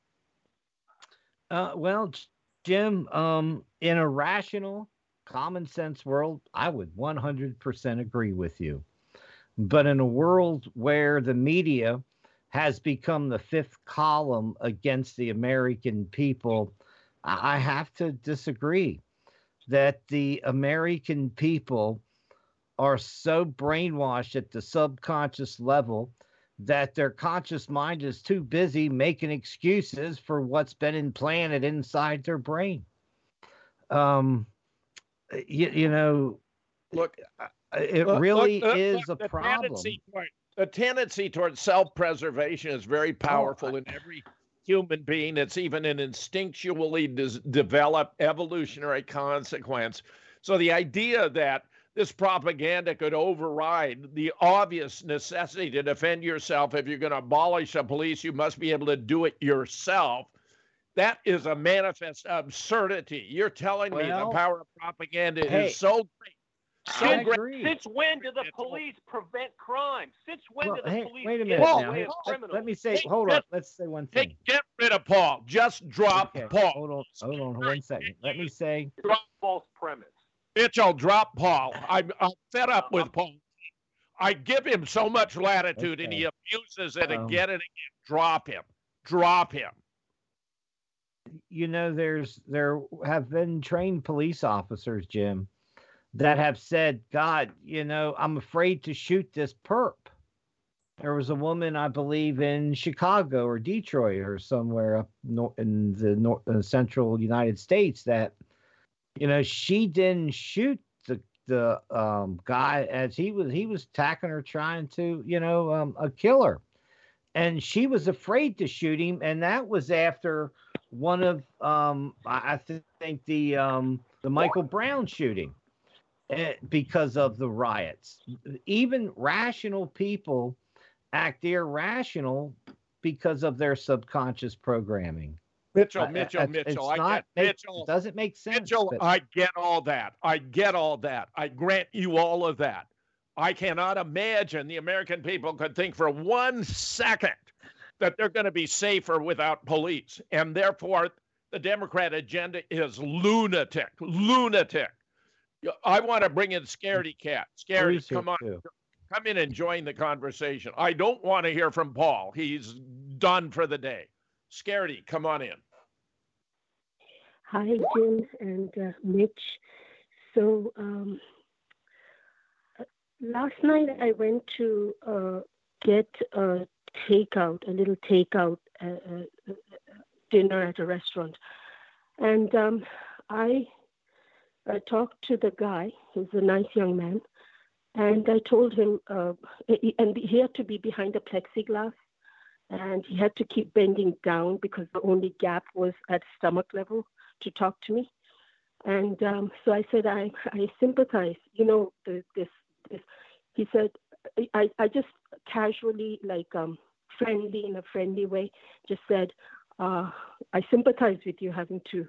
Uh, well, Jim, um, in a rational, common sense world, I would one hundred percent agree with you. But in a world where the media has become the fifth column against the American people, I have to disagree that the American people are so brainwashed at the subconscious level that their conscious mind is too busy making excuses for what's been implanted inside their brain. Um, You, you know, look, it look, really look, is look, a the problem. Tendency toward, the tendency towards self-preservation is very powerful oh, I, in every human being. It's even an instinctually des- developed evolutionary consequence. So the idea that this propaganda could override the obvious necessity to defend yourself, if you're going to abolish the police, you must be able to do it yourself. That is a manifest absurdity. You're telling well, me the power of propaganda hey, is so great. So I great. Agree. Since when do the police prevent crime? Since when well, do the hey, police wait a get minute in the way of criminals? Let me say, hold on. Let's say one thing. Get, get rid of Paul. Just drop okay, Paul. Hold on. Hold on one second. Let me say. Drop false premise. Mitchell, drop Paul. I'm, I'm fed up with Paul. I give him so much latitude, okay. and he abuses it um, again and again. Drop him. Drop him. You know, there's there have been trained police officers, Jim, that have said, God, you know, I'm afraid to shoot this perp. There was a woman, I believe, in Chicago or Detroit or somewhere up in the north, uh, central United States that, you know, she didn't shoot the the um, guy as he was he was attacking her, trying to, you know, um, a killer. And she was afraid to shoot him. And that was after one of, um, I th- think, the um, the Michael Brown shooting uh, because of the riots. Even rational people act irrational because of their subconscious programming. Mitchell, Mitchell, uh, Mitchell. It's I not get make, Mitchell. It doesn't make sense. Mitchell, but... I get all that. I get all that. I grant you all of that. I cannot imagine the American people could think for one second that they're going to be safer without police. And therefore, the Democrat agenda is lunatic, lunatic. I want to bring in Scaredy Cat. Scaredy, come on. Too. Come in and join the conversation. I don't want to hear from Paul. He's done for the day. Scaredy, come on in. Hi, Jim and uh, Mitch. So um, last night I went to uh, get a takeout, a little takeout uh, uh, dinner at a restaurant. And um, I uh, talked to the guy, who's a nice young man, and I told him, uh, he, and he had to be behind a plexiglass, and he had to keep bending down because the only gap was at stomach level to talk to me. And um, so I said, I, I sympathize, you know, the, this, this. He said, I, I just casually, like um, friendly, in a friendly way, just said, uh, I sympathize with you having to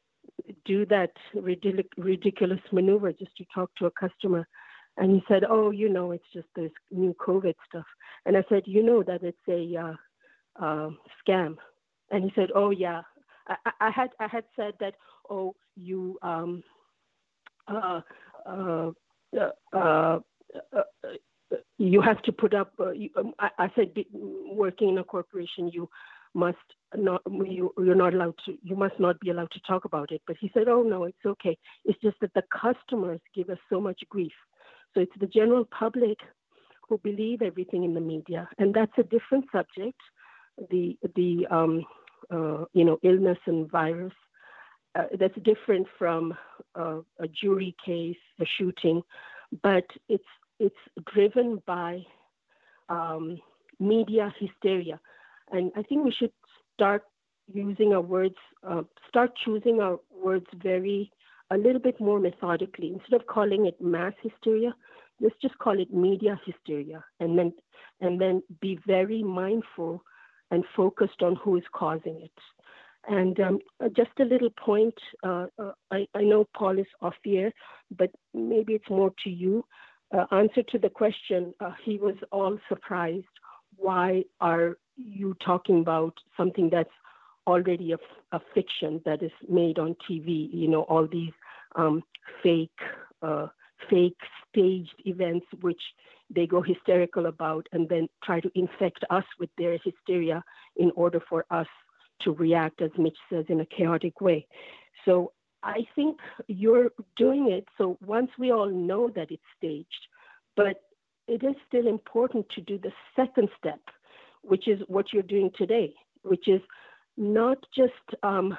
do that ridic- ridiculous maneuver just to talk to a customer. And he said, oh, you know, it's just this new COVID stuff. And I said, you know that it's a uh, uh, scam. And he said, oh, yeah. I, I had I had said that, oh, you um, uh, uh, uh, uh, uh, you have to put up, uh, you, um, I, I said, working in a corporation, you must not, you, you're not allowed to, you must not be allowed to talk about it. But he said, oh, no, it's okay. It's just that the customers give us so much grief. So it's the general public who believe everything in the media, and that's a different subject. The the um, uh, you know illness and virus uh, that's different from uh, a jury case, a shooting, but it's it's driven by um, media hysteria, and I think we should start using our words, uh, start choosing our words very. A little bit more methodically. Instead of calling it mass hysteria, let's just call it media hysteria, and then and then be very mindful and focused on who is causing it. And um, just a little point, uh, uh, I, I know Paul is off the air, but maybe it's more to you. Uh, answer to the question, uh, he was all surprised. Why are you talking about something that's already a, a fiction that is made on T V, you know, all these um, fake, uh, fake staged events, which they go hysterical about and then try to infect us with their hysteria in order for us to react, as Mitch says, in a chaotic way. So I think you're doing it. So once we all know that it's staged, but it is still important to do the second step, which is what you're doing today, which is not just um,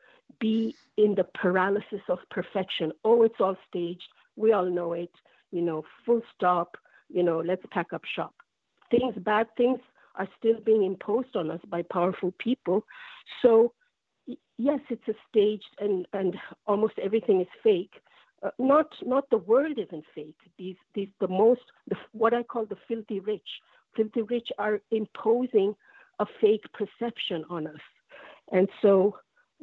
be in the paralysis of perfection. Oh, it's all staged. We all know it. You know, full stop. You know, let's pack up shop. Things, bad things are still being imposed on us by powerful people. So, yes, it's a staged and, and almost everything is fake. Uh, not not the world isn't fake. These these the most the, what I call the filthy rich. Filthy rich are imposing a fake perception on us. And so,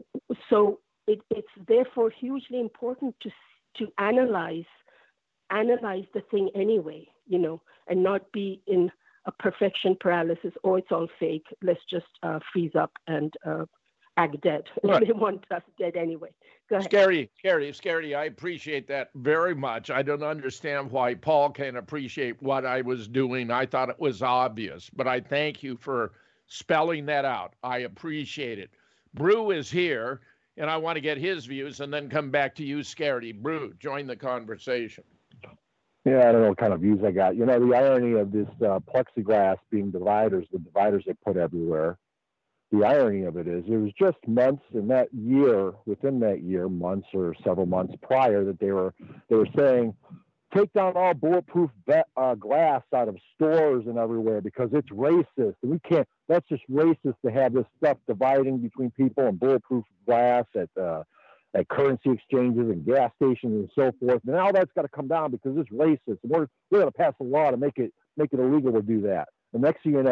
so it, it's therefore hugely important to to analyze, analyze the thing anyway, you know, and not be in a perfection paralysis. Oh, it's all fake. Let's just uh, freeze up and uh, act dead. Right. They want us dead anyway. Go ahead. Scary, scary, scary. I appreciate that very much. I don't understand why Paul can't appreciate what I was doing. I thought it was obvious, but I thank you for spelling that out. I appreciate it. Brew is here, and I want to get his views and then come back to you, Scaredy. Brew, join the conversation. Yeah, I don't know what kind of views I got. You know, the irony of this uh, plexiglass being dividers, the dividers they put everywhere, the irony of it is it was just months in that year, within that year, months or several months prior, that they were they were saying, take down all bulletproof be- uh, glass out of stores and everywhere because it's racist. And we can't, that's just racist to have this stuff dividing between people and bulletproof glass at uh, at currency exchanges and gas stations and so forth. And now that's got to come down because it's racist. And we're, we're going to pass a law to make it make it illegal to do that. The next thing you know,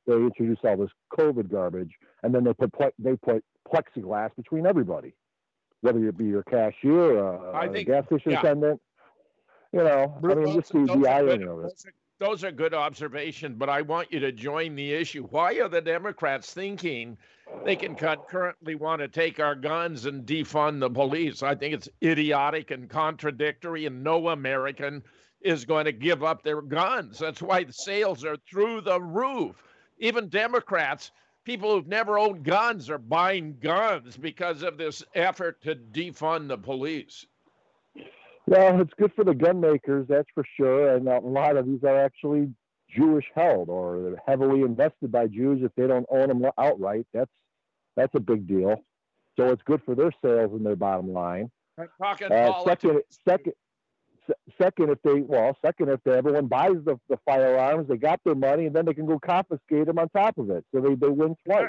they introduce all this COVID garbage, and then they put ple- they put plexiglass between everybody, whether it be your cashier, a, I a think, gas station yeah. attendant. You know, I mean, just the, the irony of it. Those are, those are good observations, but I want you to join the issue. Why are the Democrats thinking they can concurrently want to take our guns and defund the police? I think it's idiotic and contradictory, and no American is going to give up their guns. That's why the sales are through the roof. Even Democrats, people who've never owned guns, are buying guns because of this effort to defund the police. Well, it's good for the gun makers, that's for sure. And a lot of these are actually Jewish held, or they're heavily invested by Jews. If they don't own them outright, that's that's a big deal. So it's good for their sales and their bottom line. I'm talking uh, politics. Second, second, second, if they well, second if they, everyone buys the, the firearms, they got their money, and then they can go confiscate them on top of it. So they, they win twice.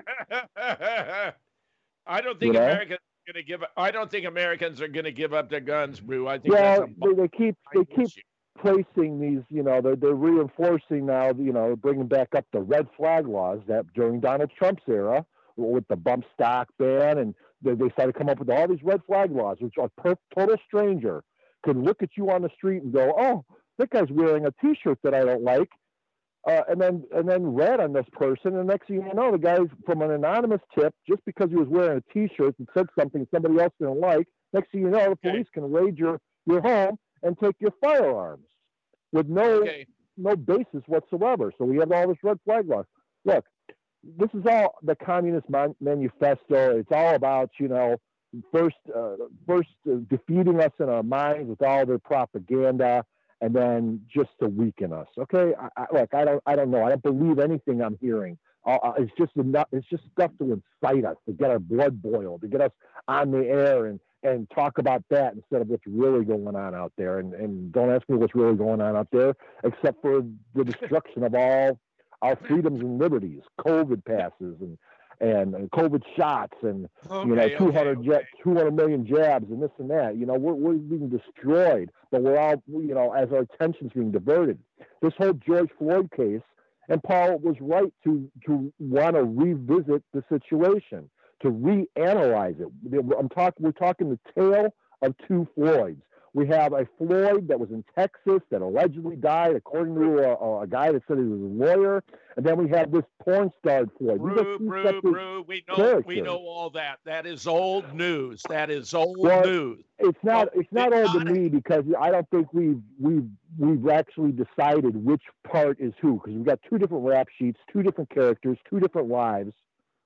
I don't think you know? Americans are going to give. I don't think Americans are going to give up their guns, Brew. I think well, that's a they, they keep they keep issue. placing these. You know, they're they're reinforcing now. You know, bringing back up the red flag laws that during Donald Trump's era with the bump stock ban, and they, they started to come up with all these red flag laws, which a per, total stranger could look at you on the street and go, "Oh, that guy's wearing a T-shirt that I don't like," uh, and then and then red on this person, and next thing you know, the guy's from an anonymous tip, just because he was wearing a T-shirt and said something somebody else didn't like. Next thing you know, the police can raid your your home and take your firearms with no Okay. no basis whatsoever. So we have all this red flag laws. Look, this is all the Communist man- Manifesto. It's all about, you know, first uh, first uh, defeating us in our minds with all their propaganda, and then just to weaken us. Okay, I, I, look, I don't I don't know. I don't believe anything I'm hearing. Uh, uh, it's just enough. It's just stuff to incite us, to get our blood boiled, to get us on the air and and talk about that instead of what's really going on out there. And and don't ask me what's really going on out there, except for the destruction of all our freedoms and liberties, COVID passes and and, and COVID shots, and Okay, you know, okay, two hundred okay. jet, two hundred million jabs, and this and that. You know, we're we're being destroyed, but we're all, you know, as our attention's being diverted. This whole George Floyd case, and Paul was right to to want to revisit the situation, to reanalyze it. I'm talking. We're talking the tale of two Floyds. We have a Floyd that was in Texas that allegedly died, according to a, a guy that said he was a lawyer. And then we have this porn star Floyd. These are Brew, two brew, separate brew. We know, characters. we know all that. That is old news. That is old Well, news. It's not. Well, It's not it's old to not- me, because I don't think we've we've we've actually decided which part is who, because we've got two different rap sheets, two different characters, two different lives.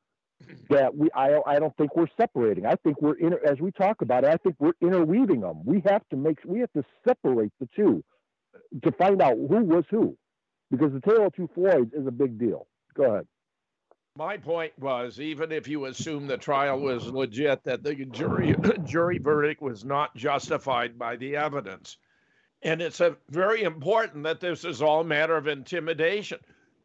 That we, I, I don't think we're separating. I think we're in, as we talk about it, I think we're interweaving them. We have to make, we have to separate the two to find out who was who, because the tale of two Floyds is a big deal. Go ahead. My point was, even if you assume the trial was legit, that the jury jury verdict was not justified by the evidence, and it's a very important that this is all a matter of intimidation.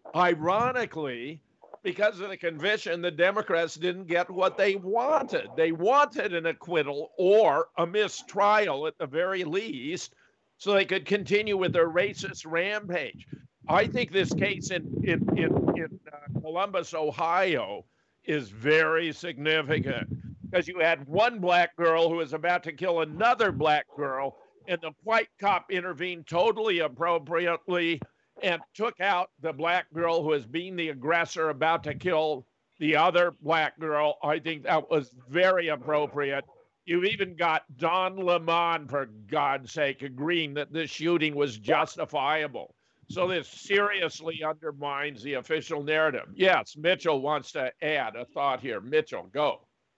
Ironically, because of the conviction, the Democrats didn't get what they wanted. They wanted an acquittal or a mistrial at the very least, so they could continue with their racist rampage. I think this case in in in, in uh, Columbus, Ohio, is very significant, because you had one black girl who was about to kill another black girl, and the white cop intervened totally appropriately and took out the black girl who was being the aggressor, about to kill the other black girl. I think that was very appropriate. You've even got Don Lemon, for God's sake, agreeing that this shooting was justifiable. So this seriously undermines the official narrative. Yes, Mitchell wants to add a thought here. Mitchell, go.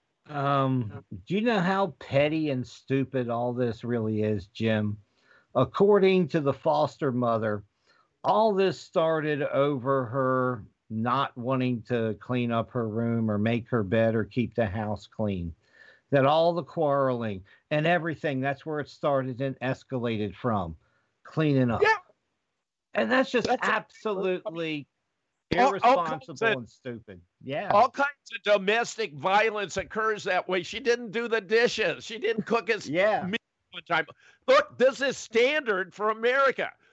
Um, do you know how petty and stupid all this really is, Jim? According to the foster mother, all this started over her not wanting to clean up her room or make her bed or keep the house clean. That all the quarreling and everything, that's where it started and escalated from, cleaning up. Yeah. And that's just That's absolutely All- all irresponsible kinds of- and stupid. Yeah. All kinds of domestic violence occurs that way. She didn't do the dishes. She didn't cook his Yeah. meal one time. Look, this is standard for America.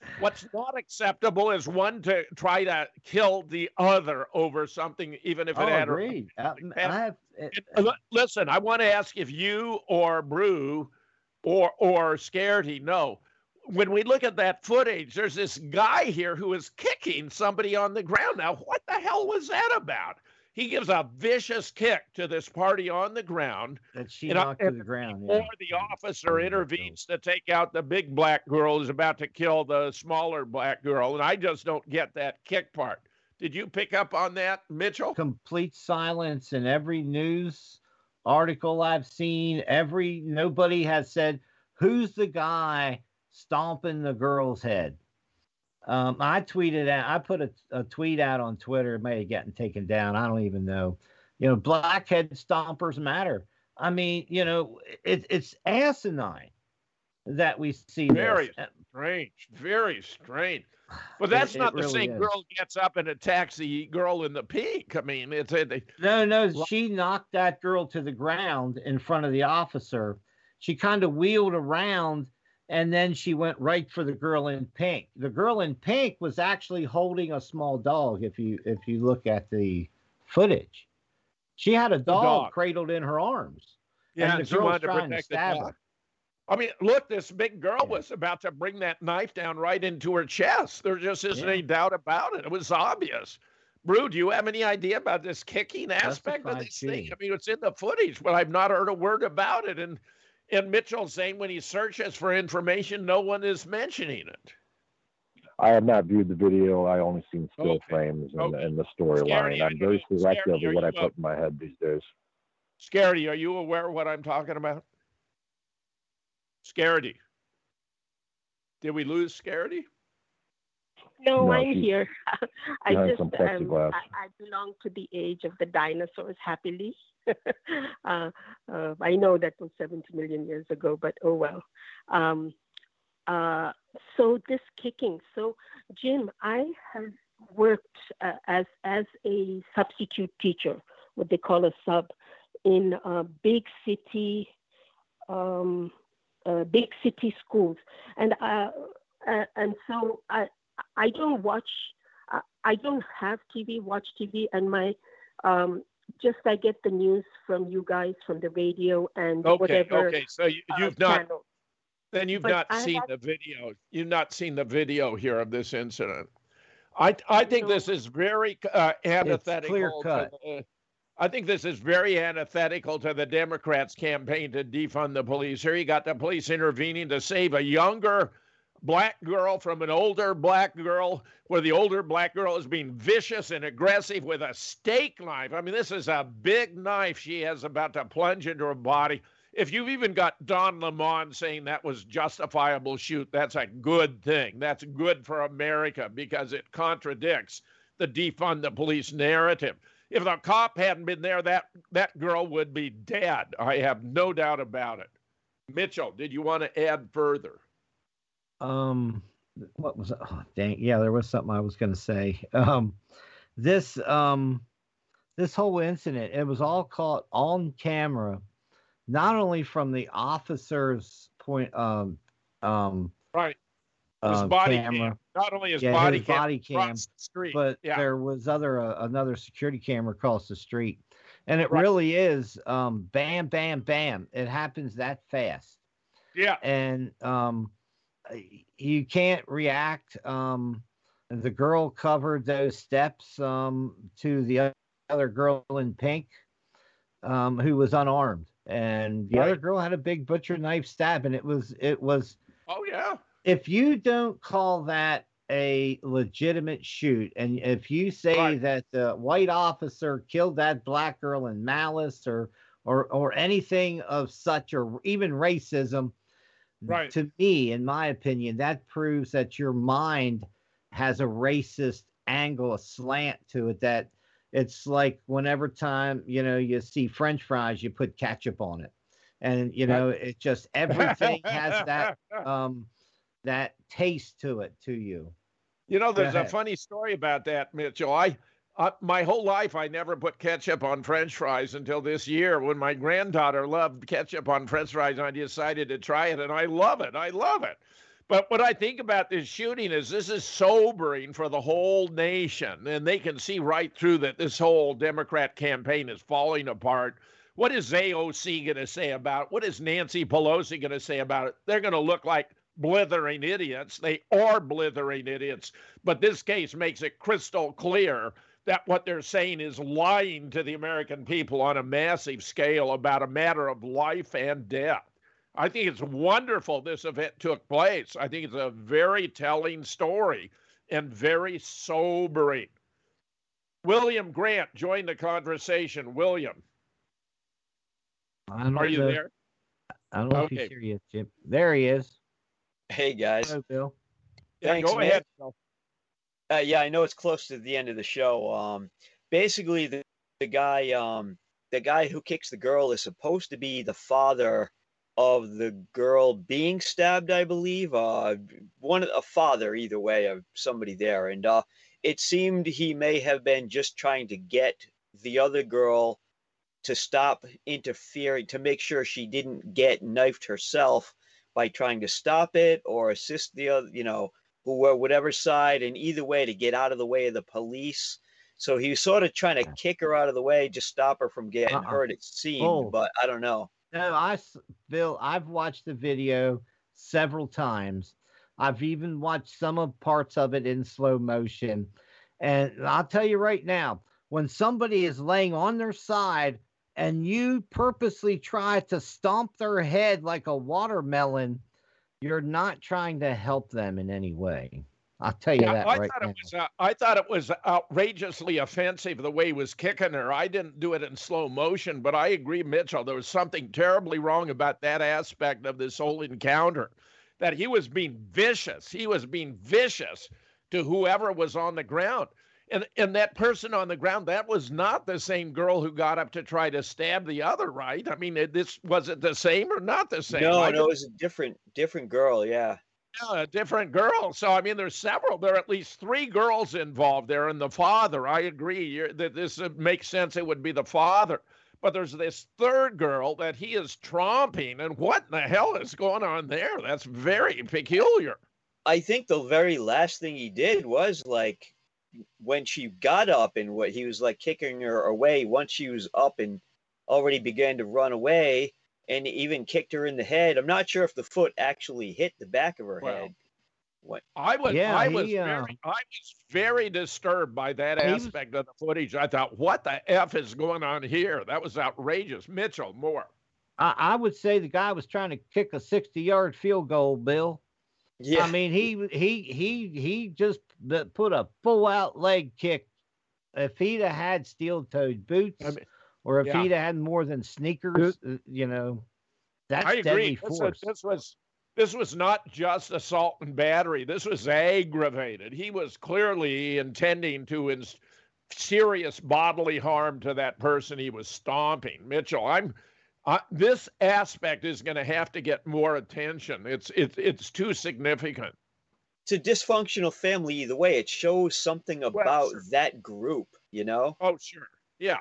What's not acceptable is one to try to kill the other over something, even if it Oh, had. agreed. Uh, And- I have. It, and li- listen, I want to ask if you or Brew or or Scaredy know. When we look at that footage, there's this guy here who is kicking somebody on the ground. Now, what the hell was that about? He gives a vicious kick to this party on the ground. that she You know, knocked to and the ground. Or Yeah. the officer intervenes to take out the big black girl who's about to kill the smaller black girl. And I just don't get that kick part. Did you pick up on that, Mitchell? Complete silence in every news article I've seen. Every nobody has said who's the guy stomping the girl's head. Um, I tweeted out. I put a, a tweet out on Twitter. It may have gotten taken down. I don't even know. You know, blackhead stompers matter. I mean, you know, it, it's asinine that we see Very this. strange. Very strange. But that's It- not it the really same is. girl gets up and attacks the girl in the pink. I mean, it's a, they, No, no, she knocked that girl to the ground in front of the officer. She kind of wheeled around and then she went right for the girl in pink. The girl in pink was actually holding a small dog if you if you look at the footage. She had a dog, dog. cradled in her arms. yeah, and the and she girl's wanted to trying to protect the stab dog. her. I mean, look, this big girl was about to bring that knife down right into her chest. There just isn't Yeah. any doubt about it. It was obvious. Brew, do you have any idea about this kicking aspect of Justified this thing? shooting. I mean, it's in the footage, but I've not heard a word about it. And and Mitchell's saying when he searches for information, no one is mentioning it. I have not viewed the video. I only seen still Okay. frames and, Okay. and the storyline. Scaredy, I I'm very know- selective Scaredy, of what are I you put up? in my head these days. Scaredy, are you aware of what I'm talking about? Scaredy. Did we lose Scaredy? No, No, I'm she's here. I behind just some um, plexiglass. I, I belong to the age of the dinosaurs happily. uh, uh, I know that was seventy million years ago, but oh well. Um, uh, so this kicking. So Jim, I have worked uh, as as a substitute teacher, what they call a sub, in uh, big city, um, uh, big city schools, and uh, uh, and so I I don't watch. I, I don't have T V, watch T V, and my um, just I get the news from you guys from the radio and Okay, whatever. okay. So you, uh, you've not channel. then you've But not I seen have- the video. You've not seen the video here of this incident. I I think No. this is very uh, antithetical. clear-cut. To the, I think this is very antithetical to the Democrats' campaign to defund the police. Here you got the police intervening to save a younger black girl from an older black girl, where the older black girl is being vicious and aggressive with a steak knife. I mean, this is a big knife she has about to plunge into her body. If you've even got Don Lemon saying that was justifiable shoot, that's a good thing. That's good for America because it contradicts the defund the police narrative. If the cop hadn't been there, that, that girl would be dead. I have no doubt about it. Mitchell, did you want to add further? Um, what was it? Oh, dang, yeah, there was something I was going to say. Um, this um, this whole incident, it was all caught on camera, not only from the officer's point, um, um, Right. His uh, body camera, cam. Not only his yeah, body his cam, body cam, across the street. but yeah. there was other uh, another security camera across the street, and it Right. really is um, bam, bam, bam. It happens that fast. Yeah. And um, you can't react. Um, the girl covered those steps um, to the other girl in pink, um, who was unarmed, and the Right. other girl had a big butcher knife stab, and it was it was. Oh, yeah. If you don't call that a legitimate shoot, and if you say Right. that the white officer killed that black girl in malice or or or anything of such, or even racism, Right. to me, in my opinion, that proves that your mind has a racist angle, a slant to it. That it's like whenever time you know you see French fries, you put ketchup on it, and you know it just everything has that um that taste to it to you. You know, there's a ahead. funny story about that, Mitchell. I, uh, my whole life, I never put ketchup on French fries until this year when my granddaughter loved ketchup on French fries, and I decided to try it, and I love it. I love it. But what I think about this shooting is this is sobering for the whole nation. And they can see right through that this whole Democrat campaign is falling apart. What is A O C going to say about it? What is Nancy Pelosi going to say about it? They're going to look like blithering idiots. They are blithering idiots. But this case makes it crystal clear that what they're saying is lying to the American people on a massive scale about a matter of life and death. I think it's wonderful this event took place. I think it's a very telling story and very sobering. William Grant joined the conversation. William, I don't are you know. there? I don't know Okay. if he's here yet, Jim. There he is. Hey, guys. Hello, Bill. Yeah, Thanks, go man. ahead. Uh, yeah, I know it's close to the end of the show. Um, basically, the, the guy, um, the guy who kicks the girl is supposed to be the father of the girl being stabbed, I believe. Uh, one a father, either way, of somebody there, and uh, it seemed he may have been just trying to get the other girl to stop interfering, to make sure she didn't get knifed herself by trying to stop it or assist the other, you know, who were whatever side, and either way to get out of the way of the police. So he was sort of trying to kick her out of the way, just stop her from getting Uh-uh. hurt, it seemed, Oh. but I don't know. No, I, s- Bill, I've watched the video several times. I've even watched some of parts of it in slow motion. And I'll tell you right now, when somebody is laying on their side and you purposely try to stomp their head like a watermelon, you're not trying to help them in any way. I'll tell you Yeah, that I right thought now. it was. Uh, I thought it was outrageously offensive the way he was kicking her. I didn't do it in slow motion, but I agree, Mitchell. There was something terribly wrong about that aspect of this whole encounter. That he was being vicious. He was being vicious to whoever was on the ground, and and that person on the ground, that was not the same girl who got up to try to stab the other, right? I mean, it, this was it the same or not the same? No, I no, it was a different, different girl. Yeah. Yeah, a different girl. So, I mean, there's several. There are at least three girls involved there, and the father. I agree You're, that this uh, makes sense. It would be the father. But there's this third girl that he is tromping, and what in the hell is going on there? That's very peculiar. I think the very last thing he did was like when she got up and what he was like kicking her away. Once she was up and already began to run away, and even kicked her in the head. I'm not sure if the foot actually hit the back of her Well, head. What? I was, Yeah, I was, he, uh, very, I was very disturbed by that He was- aspect of the footage. I thought, what the f is going on here? That was outrageous. Mitchell, more. I, I would say the guy was trying to kick a sixty-yard field goal, Bill. Yeah. I mean, he he he he just b- put a full-out leg kick. If he'd have had steel-toed boots, I mean, or if yeah. he'd have had more than sneakers, uh, you know, that's I agree. deadly This was, force. this was this was not just assault and battery. This was aggravated. He was clearly intending to ins- serious bodily harm to that person he was stomping. Mitchell, I'm uh, this aspect is going to have to get more attention. It's it's it's too significant. It's a dysfunctional family either way. It shows something about sure. that group, you know? Oh, sure. Yeah.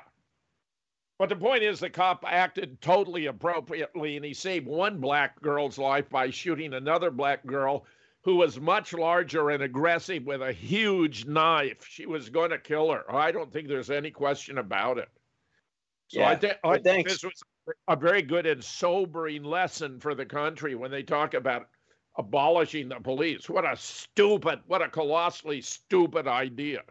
But the point is, the cop acted totally appropriately, and he saved one black girl's life by shooting another black girl who was much larger and aggressive with a huge knife. She was going to kill her. I don't think there's any question about it. So Yeah, I, th- I but think thanks. this was a very good and sobering lesson for the country when they talk about abolishing the police. What a stupid, what a colossally stupid idea.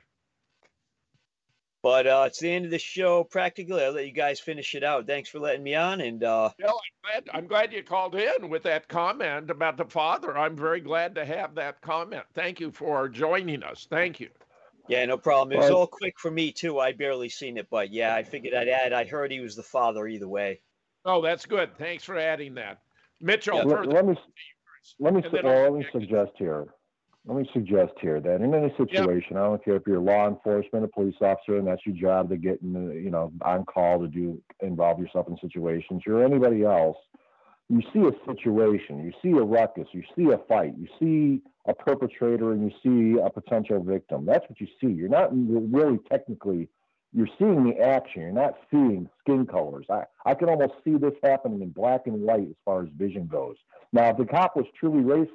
But uh, it's the end of the show practically. I'll let you guys finish it out. Thanks for letting me on. And uh, Bill, I'm glad, I'm glad you called in with that comment about the father. I'm very glad to have that comment. Thank you for joining us. Thank you. yeah, no problem. It was Well- all quick for me, too. I barely seen it. But yeah, I figured I'd add. I heard he was the father either way. Oh, that's good. Thanks for adding that. Mitchell, Yeah. Let, further let me let me and then well, I'll let me connect with- suggest here. Let me suggest here that in any situation, I don't care if you're law enforcement, a police officer, and that's your job to get in, the, you know, on call to do involve yourself in situations. You're anybody else. You see a situation, you see a ruckus, you see a fight, you see a perpetrator, and you see a potential victim. That's what you see. You're not really technically. You're seeing the action. You're not seeing skin colors. I, I can almost see this happening in black and white as far as vision goes. Now, if the cop was truly racist,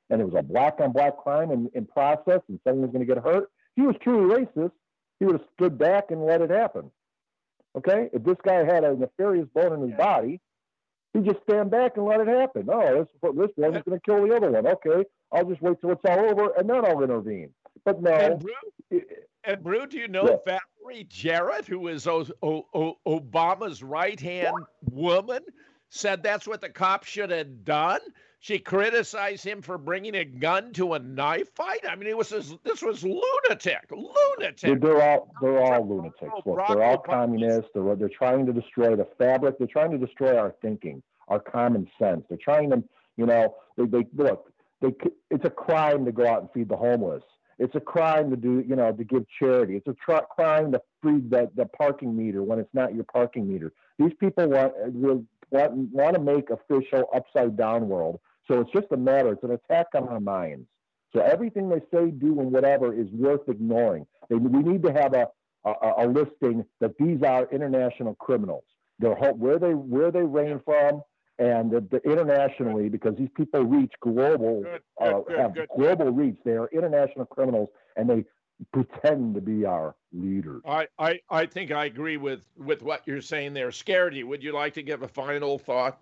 and it was a black on black crime in, in process and someone was going to get hurt, if he was truly racist, he would have stood back and let it happen. Okay? If this guy had a nefarious bone in his body, he'd just stand back and let it happen. Oh, this, this one is going to kill the other one. Okay, I'll just wait till it's all over and then I'll intervene. But no. And Brew, and Brew do you know yeah. Valerie Jarrett, who is o- o- o- Obama's right-hand woman, said that's what the cops should have done? She criticized him for bringing a gun to a knife fight. I mean, it was this, this was lunatic, lunatic. They're, they're all they're all lunatics. Look, they're all communists. They're they're trying to destroy the fabric. They're trying to destroy our thinking, our common sense. They're trying to, you know, they, they look. They, it's a crime to go out and feed the homeless. It's a crime to do, you know, to give charity. It's a tr- crime to free the, the parking meter when it's not your parking meter. These people want want, want to make official upside down world. So it's just a matter, it's an attack on our minds. So everything they say, do, and whatever is worth ignoring. They, we need to have a, a, a listing that these are international criminals. They're where they where they reign from, and the, the internationally, because these people reach global, good, good, uh, good, have good. global reach. They are international criminals, and they pretend to be our leaders. I, I, I think I agree with, with what you're saying there. Scaredy, would you like to give a final thought?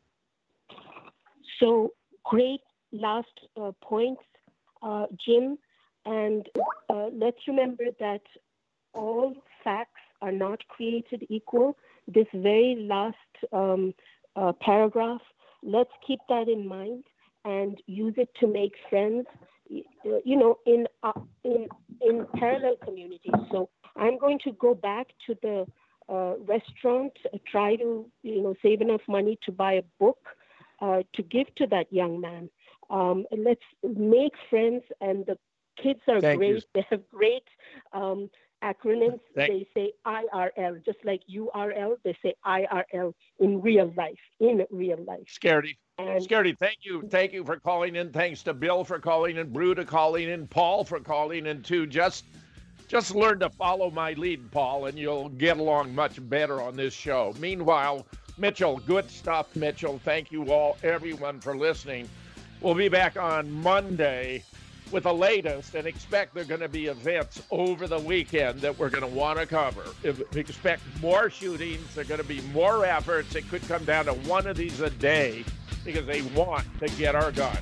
So great last uh, points, uh, Jim. And uh, let's remember that all facts are not created equal. This very last um, uh, paragraph, let's keep that in mind and use it to make friends, you know, in uh, in in parallel communities. So I'm going to go back to the uh, restaurant, uh, try to, you know, save enough money to buy a book uh, to give to that young man. Um, and let's make friends, and the kids are Thank great. You. They have great um, acronyms. Thank they say I R L, just like U R L. They say I R L in real life, in real life. Scaredy. And Scaredy, thank you. Thank you for calling in. Thanks to Bill for calling in, Brew to calling in, Paul for calling in too. Just, just learn to follow my lead, Paul, and you'll get along much better on this show. Meanwhile, Mitchell, good stuff, Mitchell. Thank you all, everyone, for listening. We'll be back on Monday with the latest, and expect there are going to be events over the weekend that we're going to want to cover. If, expect more shootings. There are going to be more efforts. It could come down to one of these a day because they want to get our guns.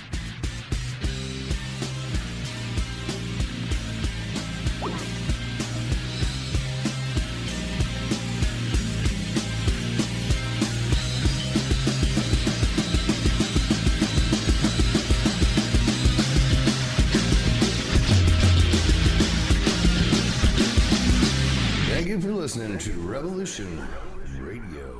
Thank you for listening to Revolution Radio.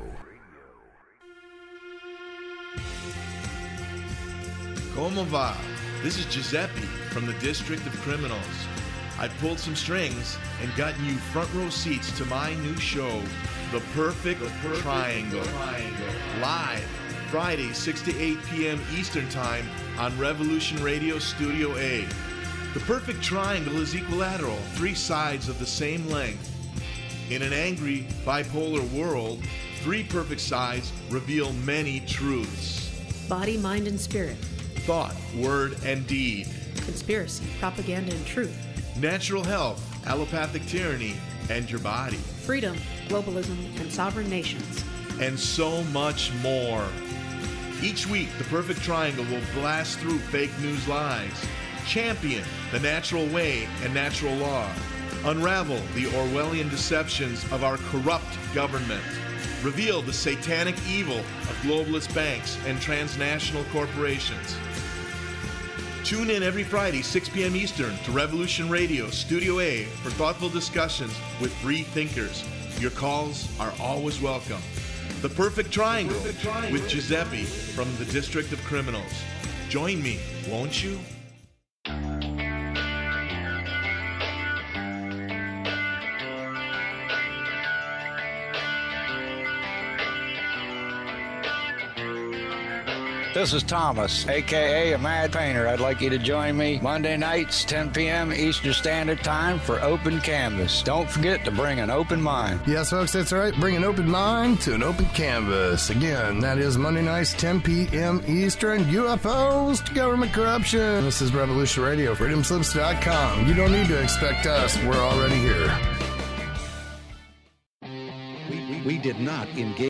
Como va? This is Giuseppe from the District of Criminals. I pulled some strings and gotten you front row seats to my new show, The Perfect, the Perfect Triangle. Triangle. Live, Friday, six to eight p.m. Eastern Time on Revolution Radio Studio A. The Perfect Triangle is equilateral, three sides of the same length. In an angry, bipolar world, three perfect sides reveal many truths. Body, mind, and spirit. Thought, word, and deed. Conspiracy, propaganda, and truth. Natural health, allopathic tyranny, and your body. Freedom, globalism, and sovereign nations. And so much more. Each week, the Perfect Triangle will blast through fake news lies, champion the natural way and natural law, unravel the Orwellian deceptions of our corrupt government, reveal the satanic evil of globalist banks and transnational corporations. Tune in every Friday, six p.m. Eastern, to Revolution Radio Studio A for thoughtful discussions with free thinkers. Your calls are always welcome. The Perfect Triangle, the Perfect Triangle. With Giuseppe from the District of Criminals. Join me, won't you? This is Thomas, a k a. a Mad Painter. I'd like you to join me Monday nights, ten p.m. Eastern Standard Time for Open Canvas. Don't forget to bring an open mind. Yes, folks, that's right. Bring an open mind to an open canvas. Again, that is Monday nights, ten p.m. Eastern. U F Os to government corruption. This is Revolution Radio, freedom slips dot com. You don't need to expect us. We're already here. We, we, we did not engage.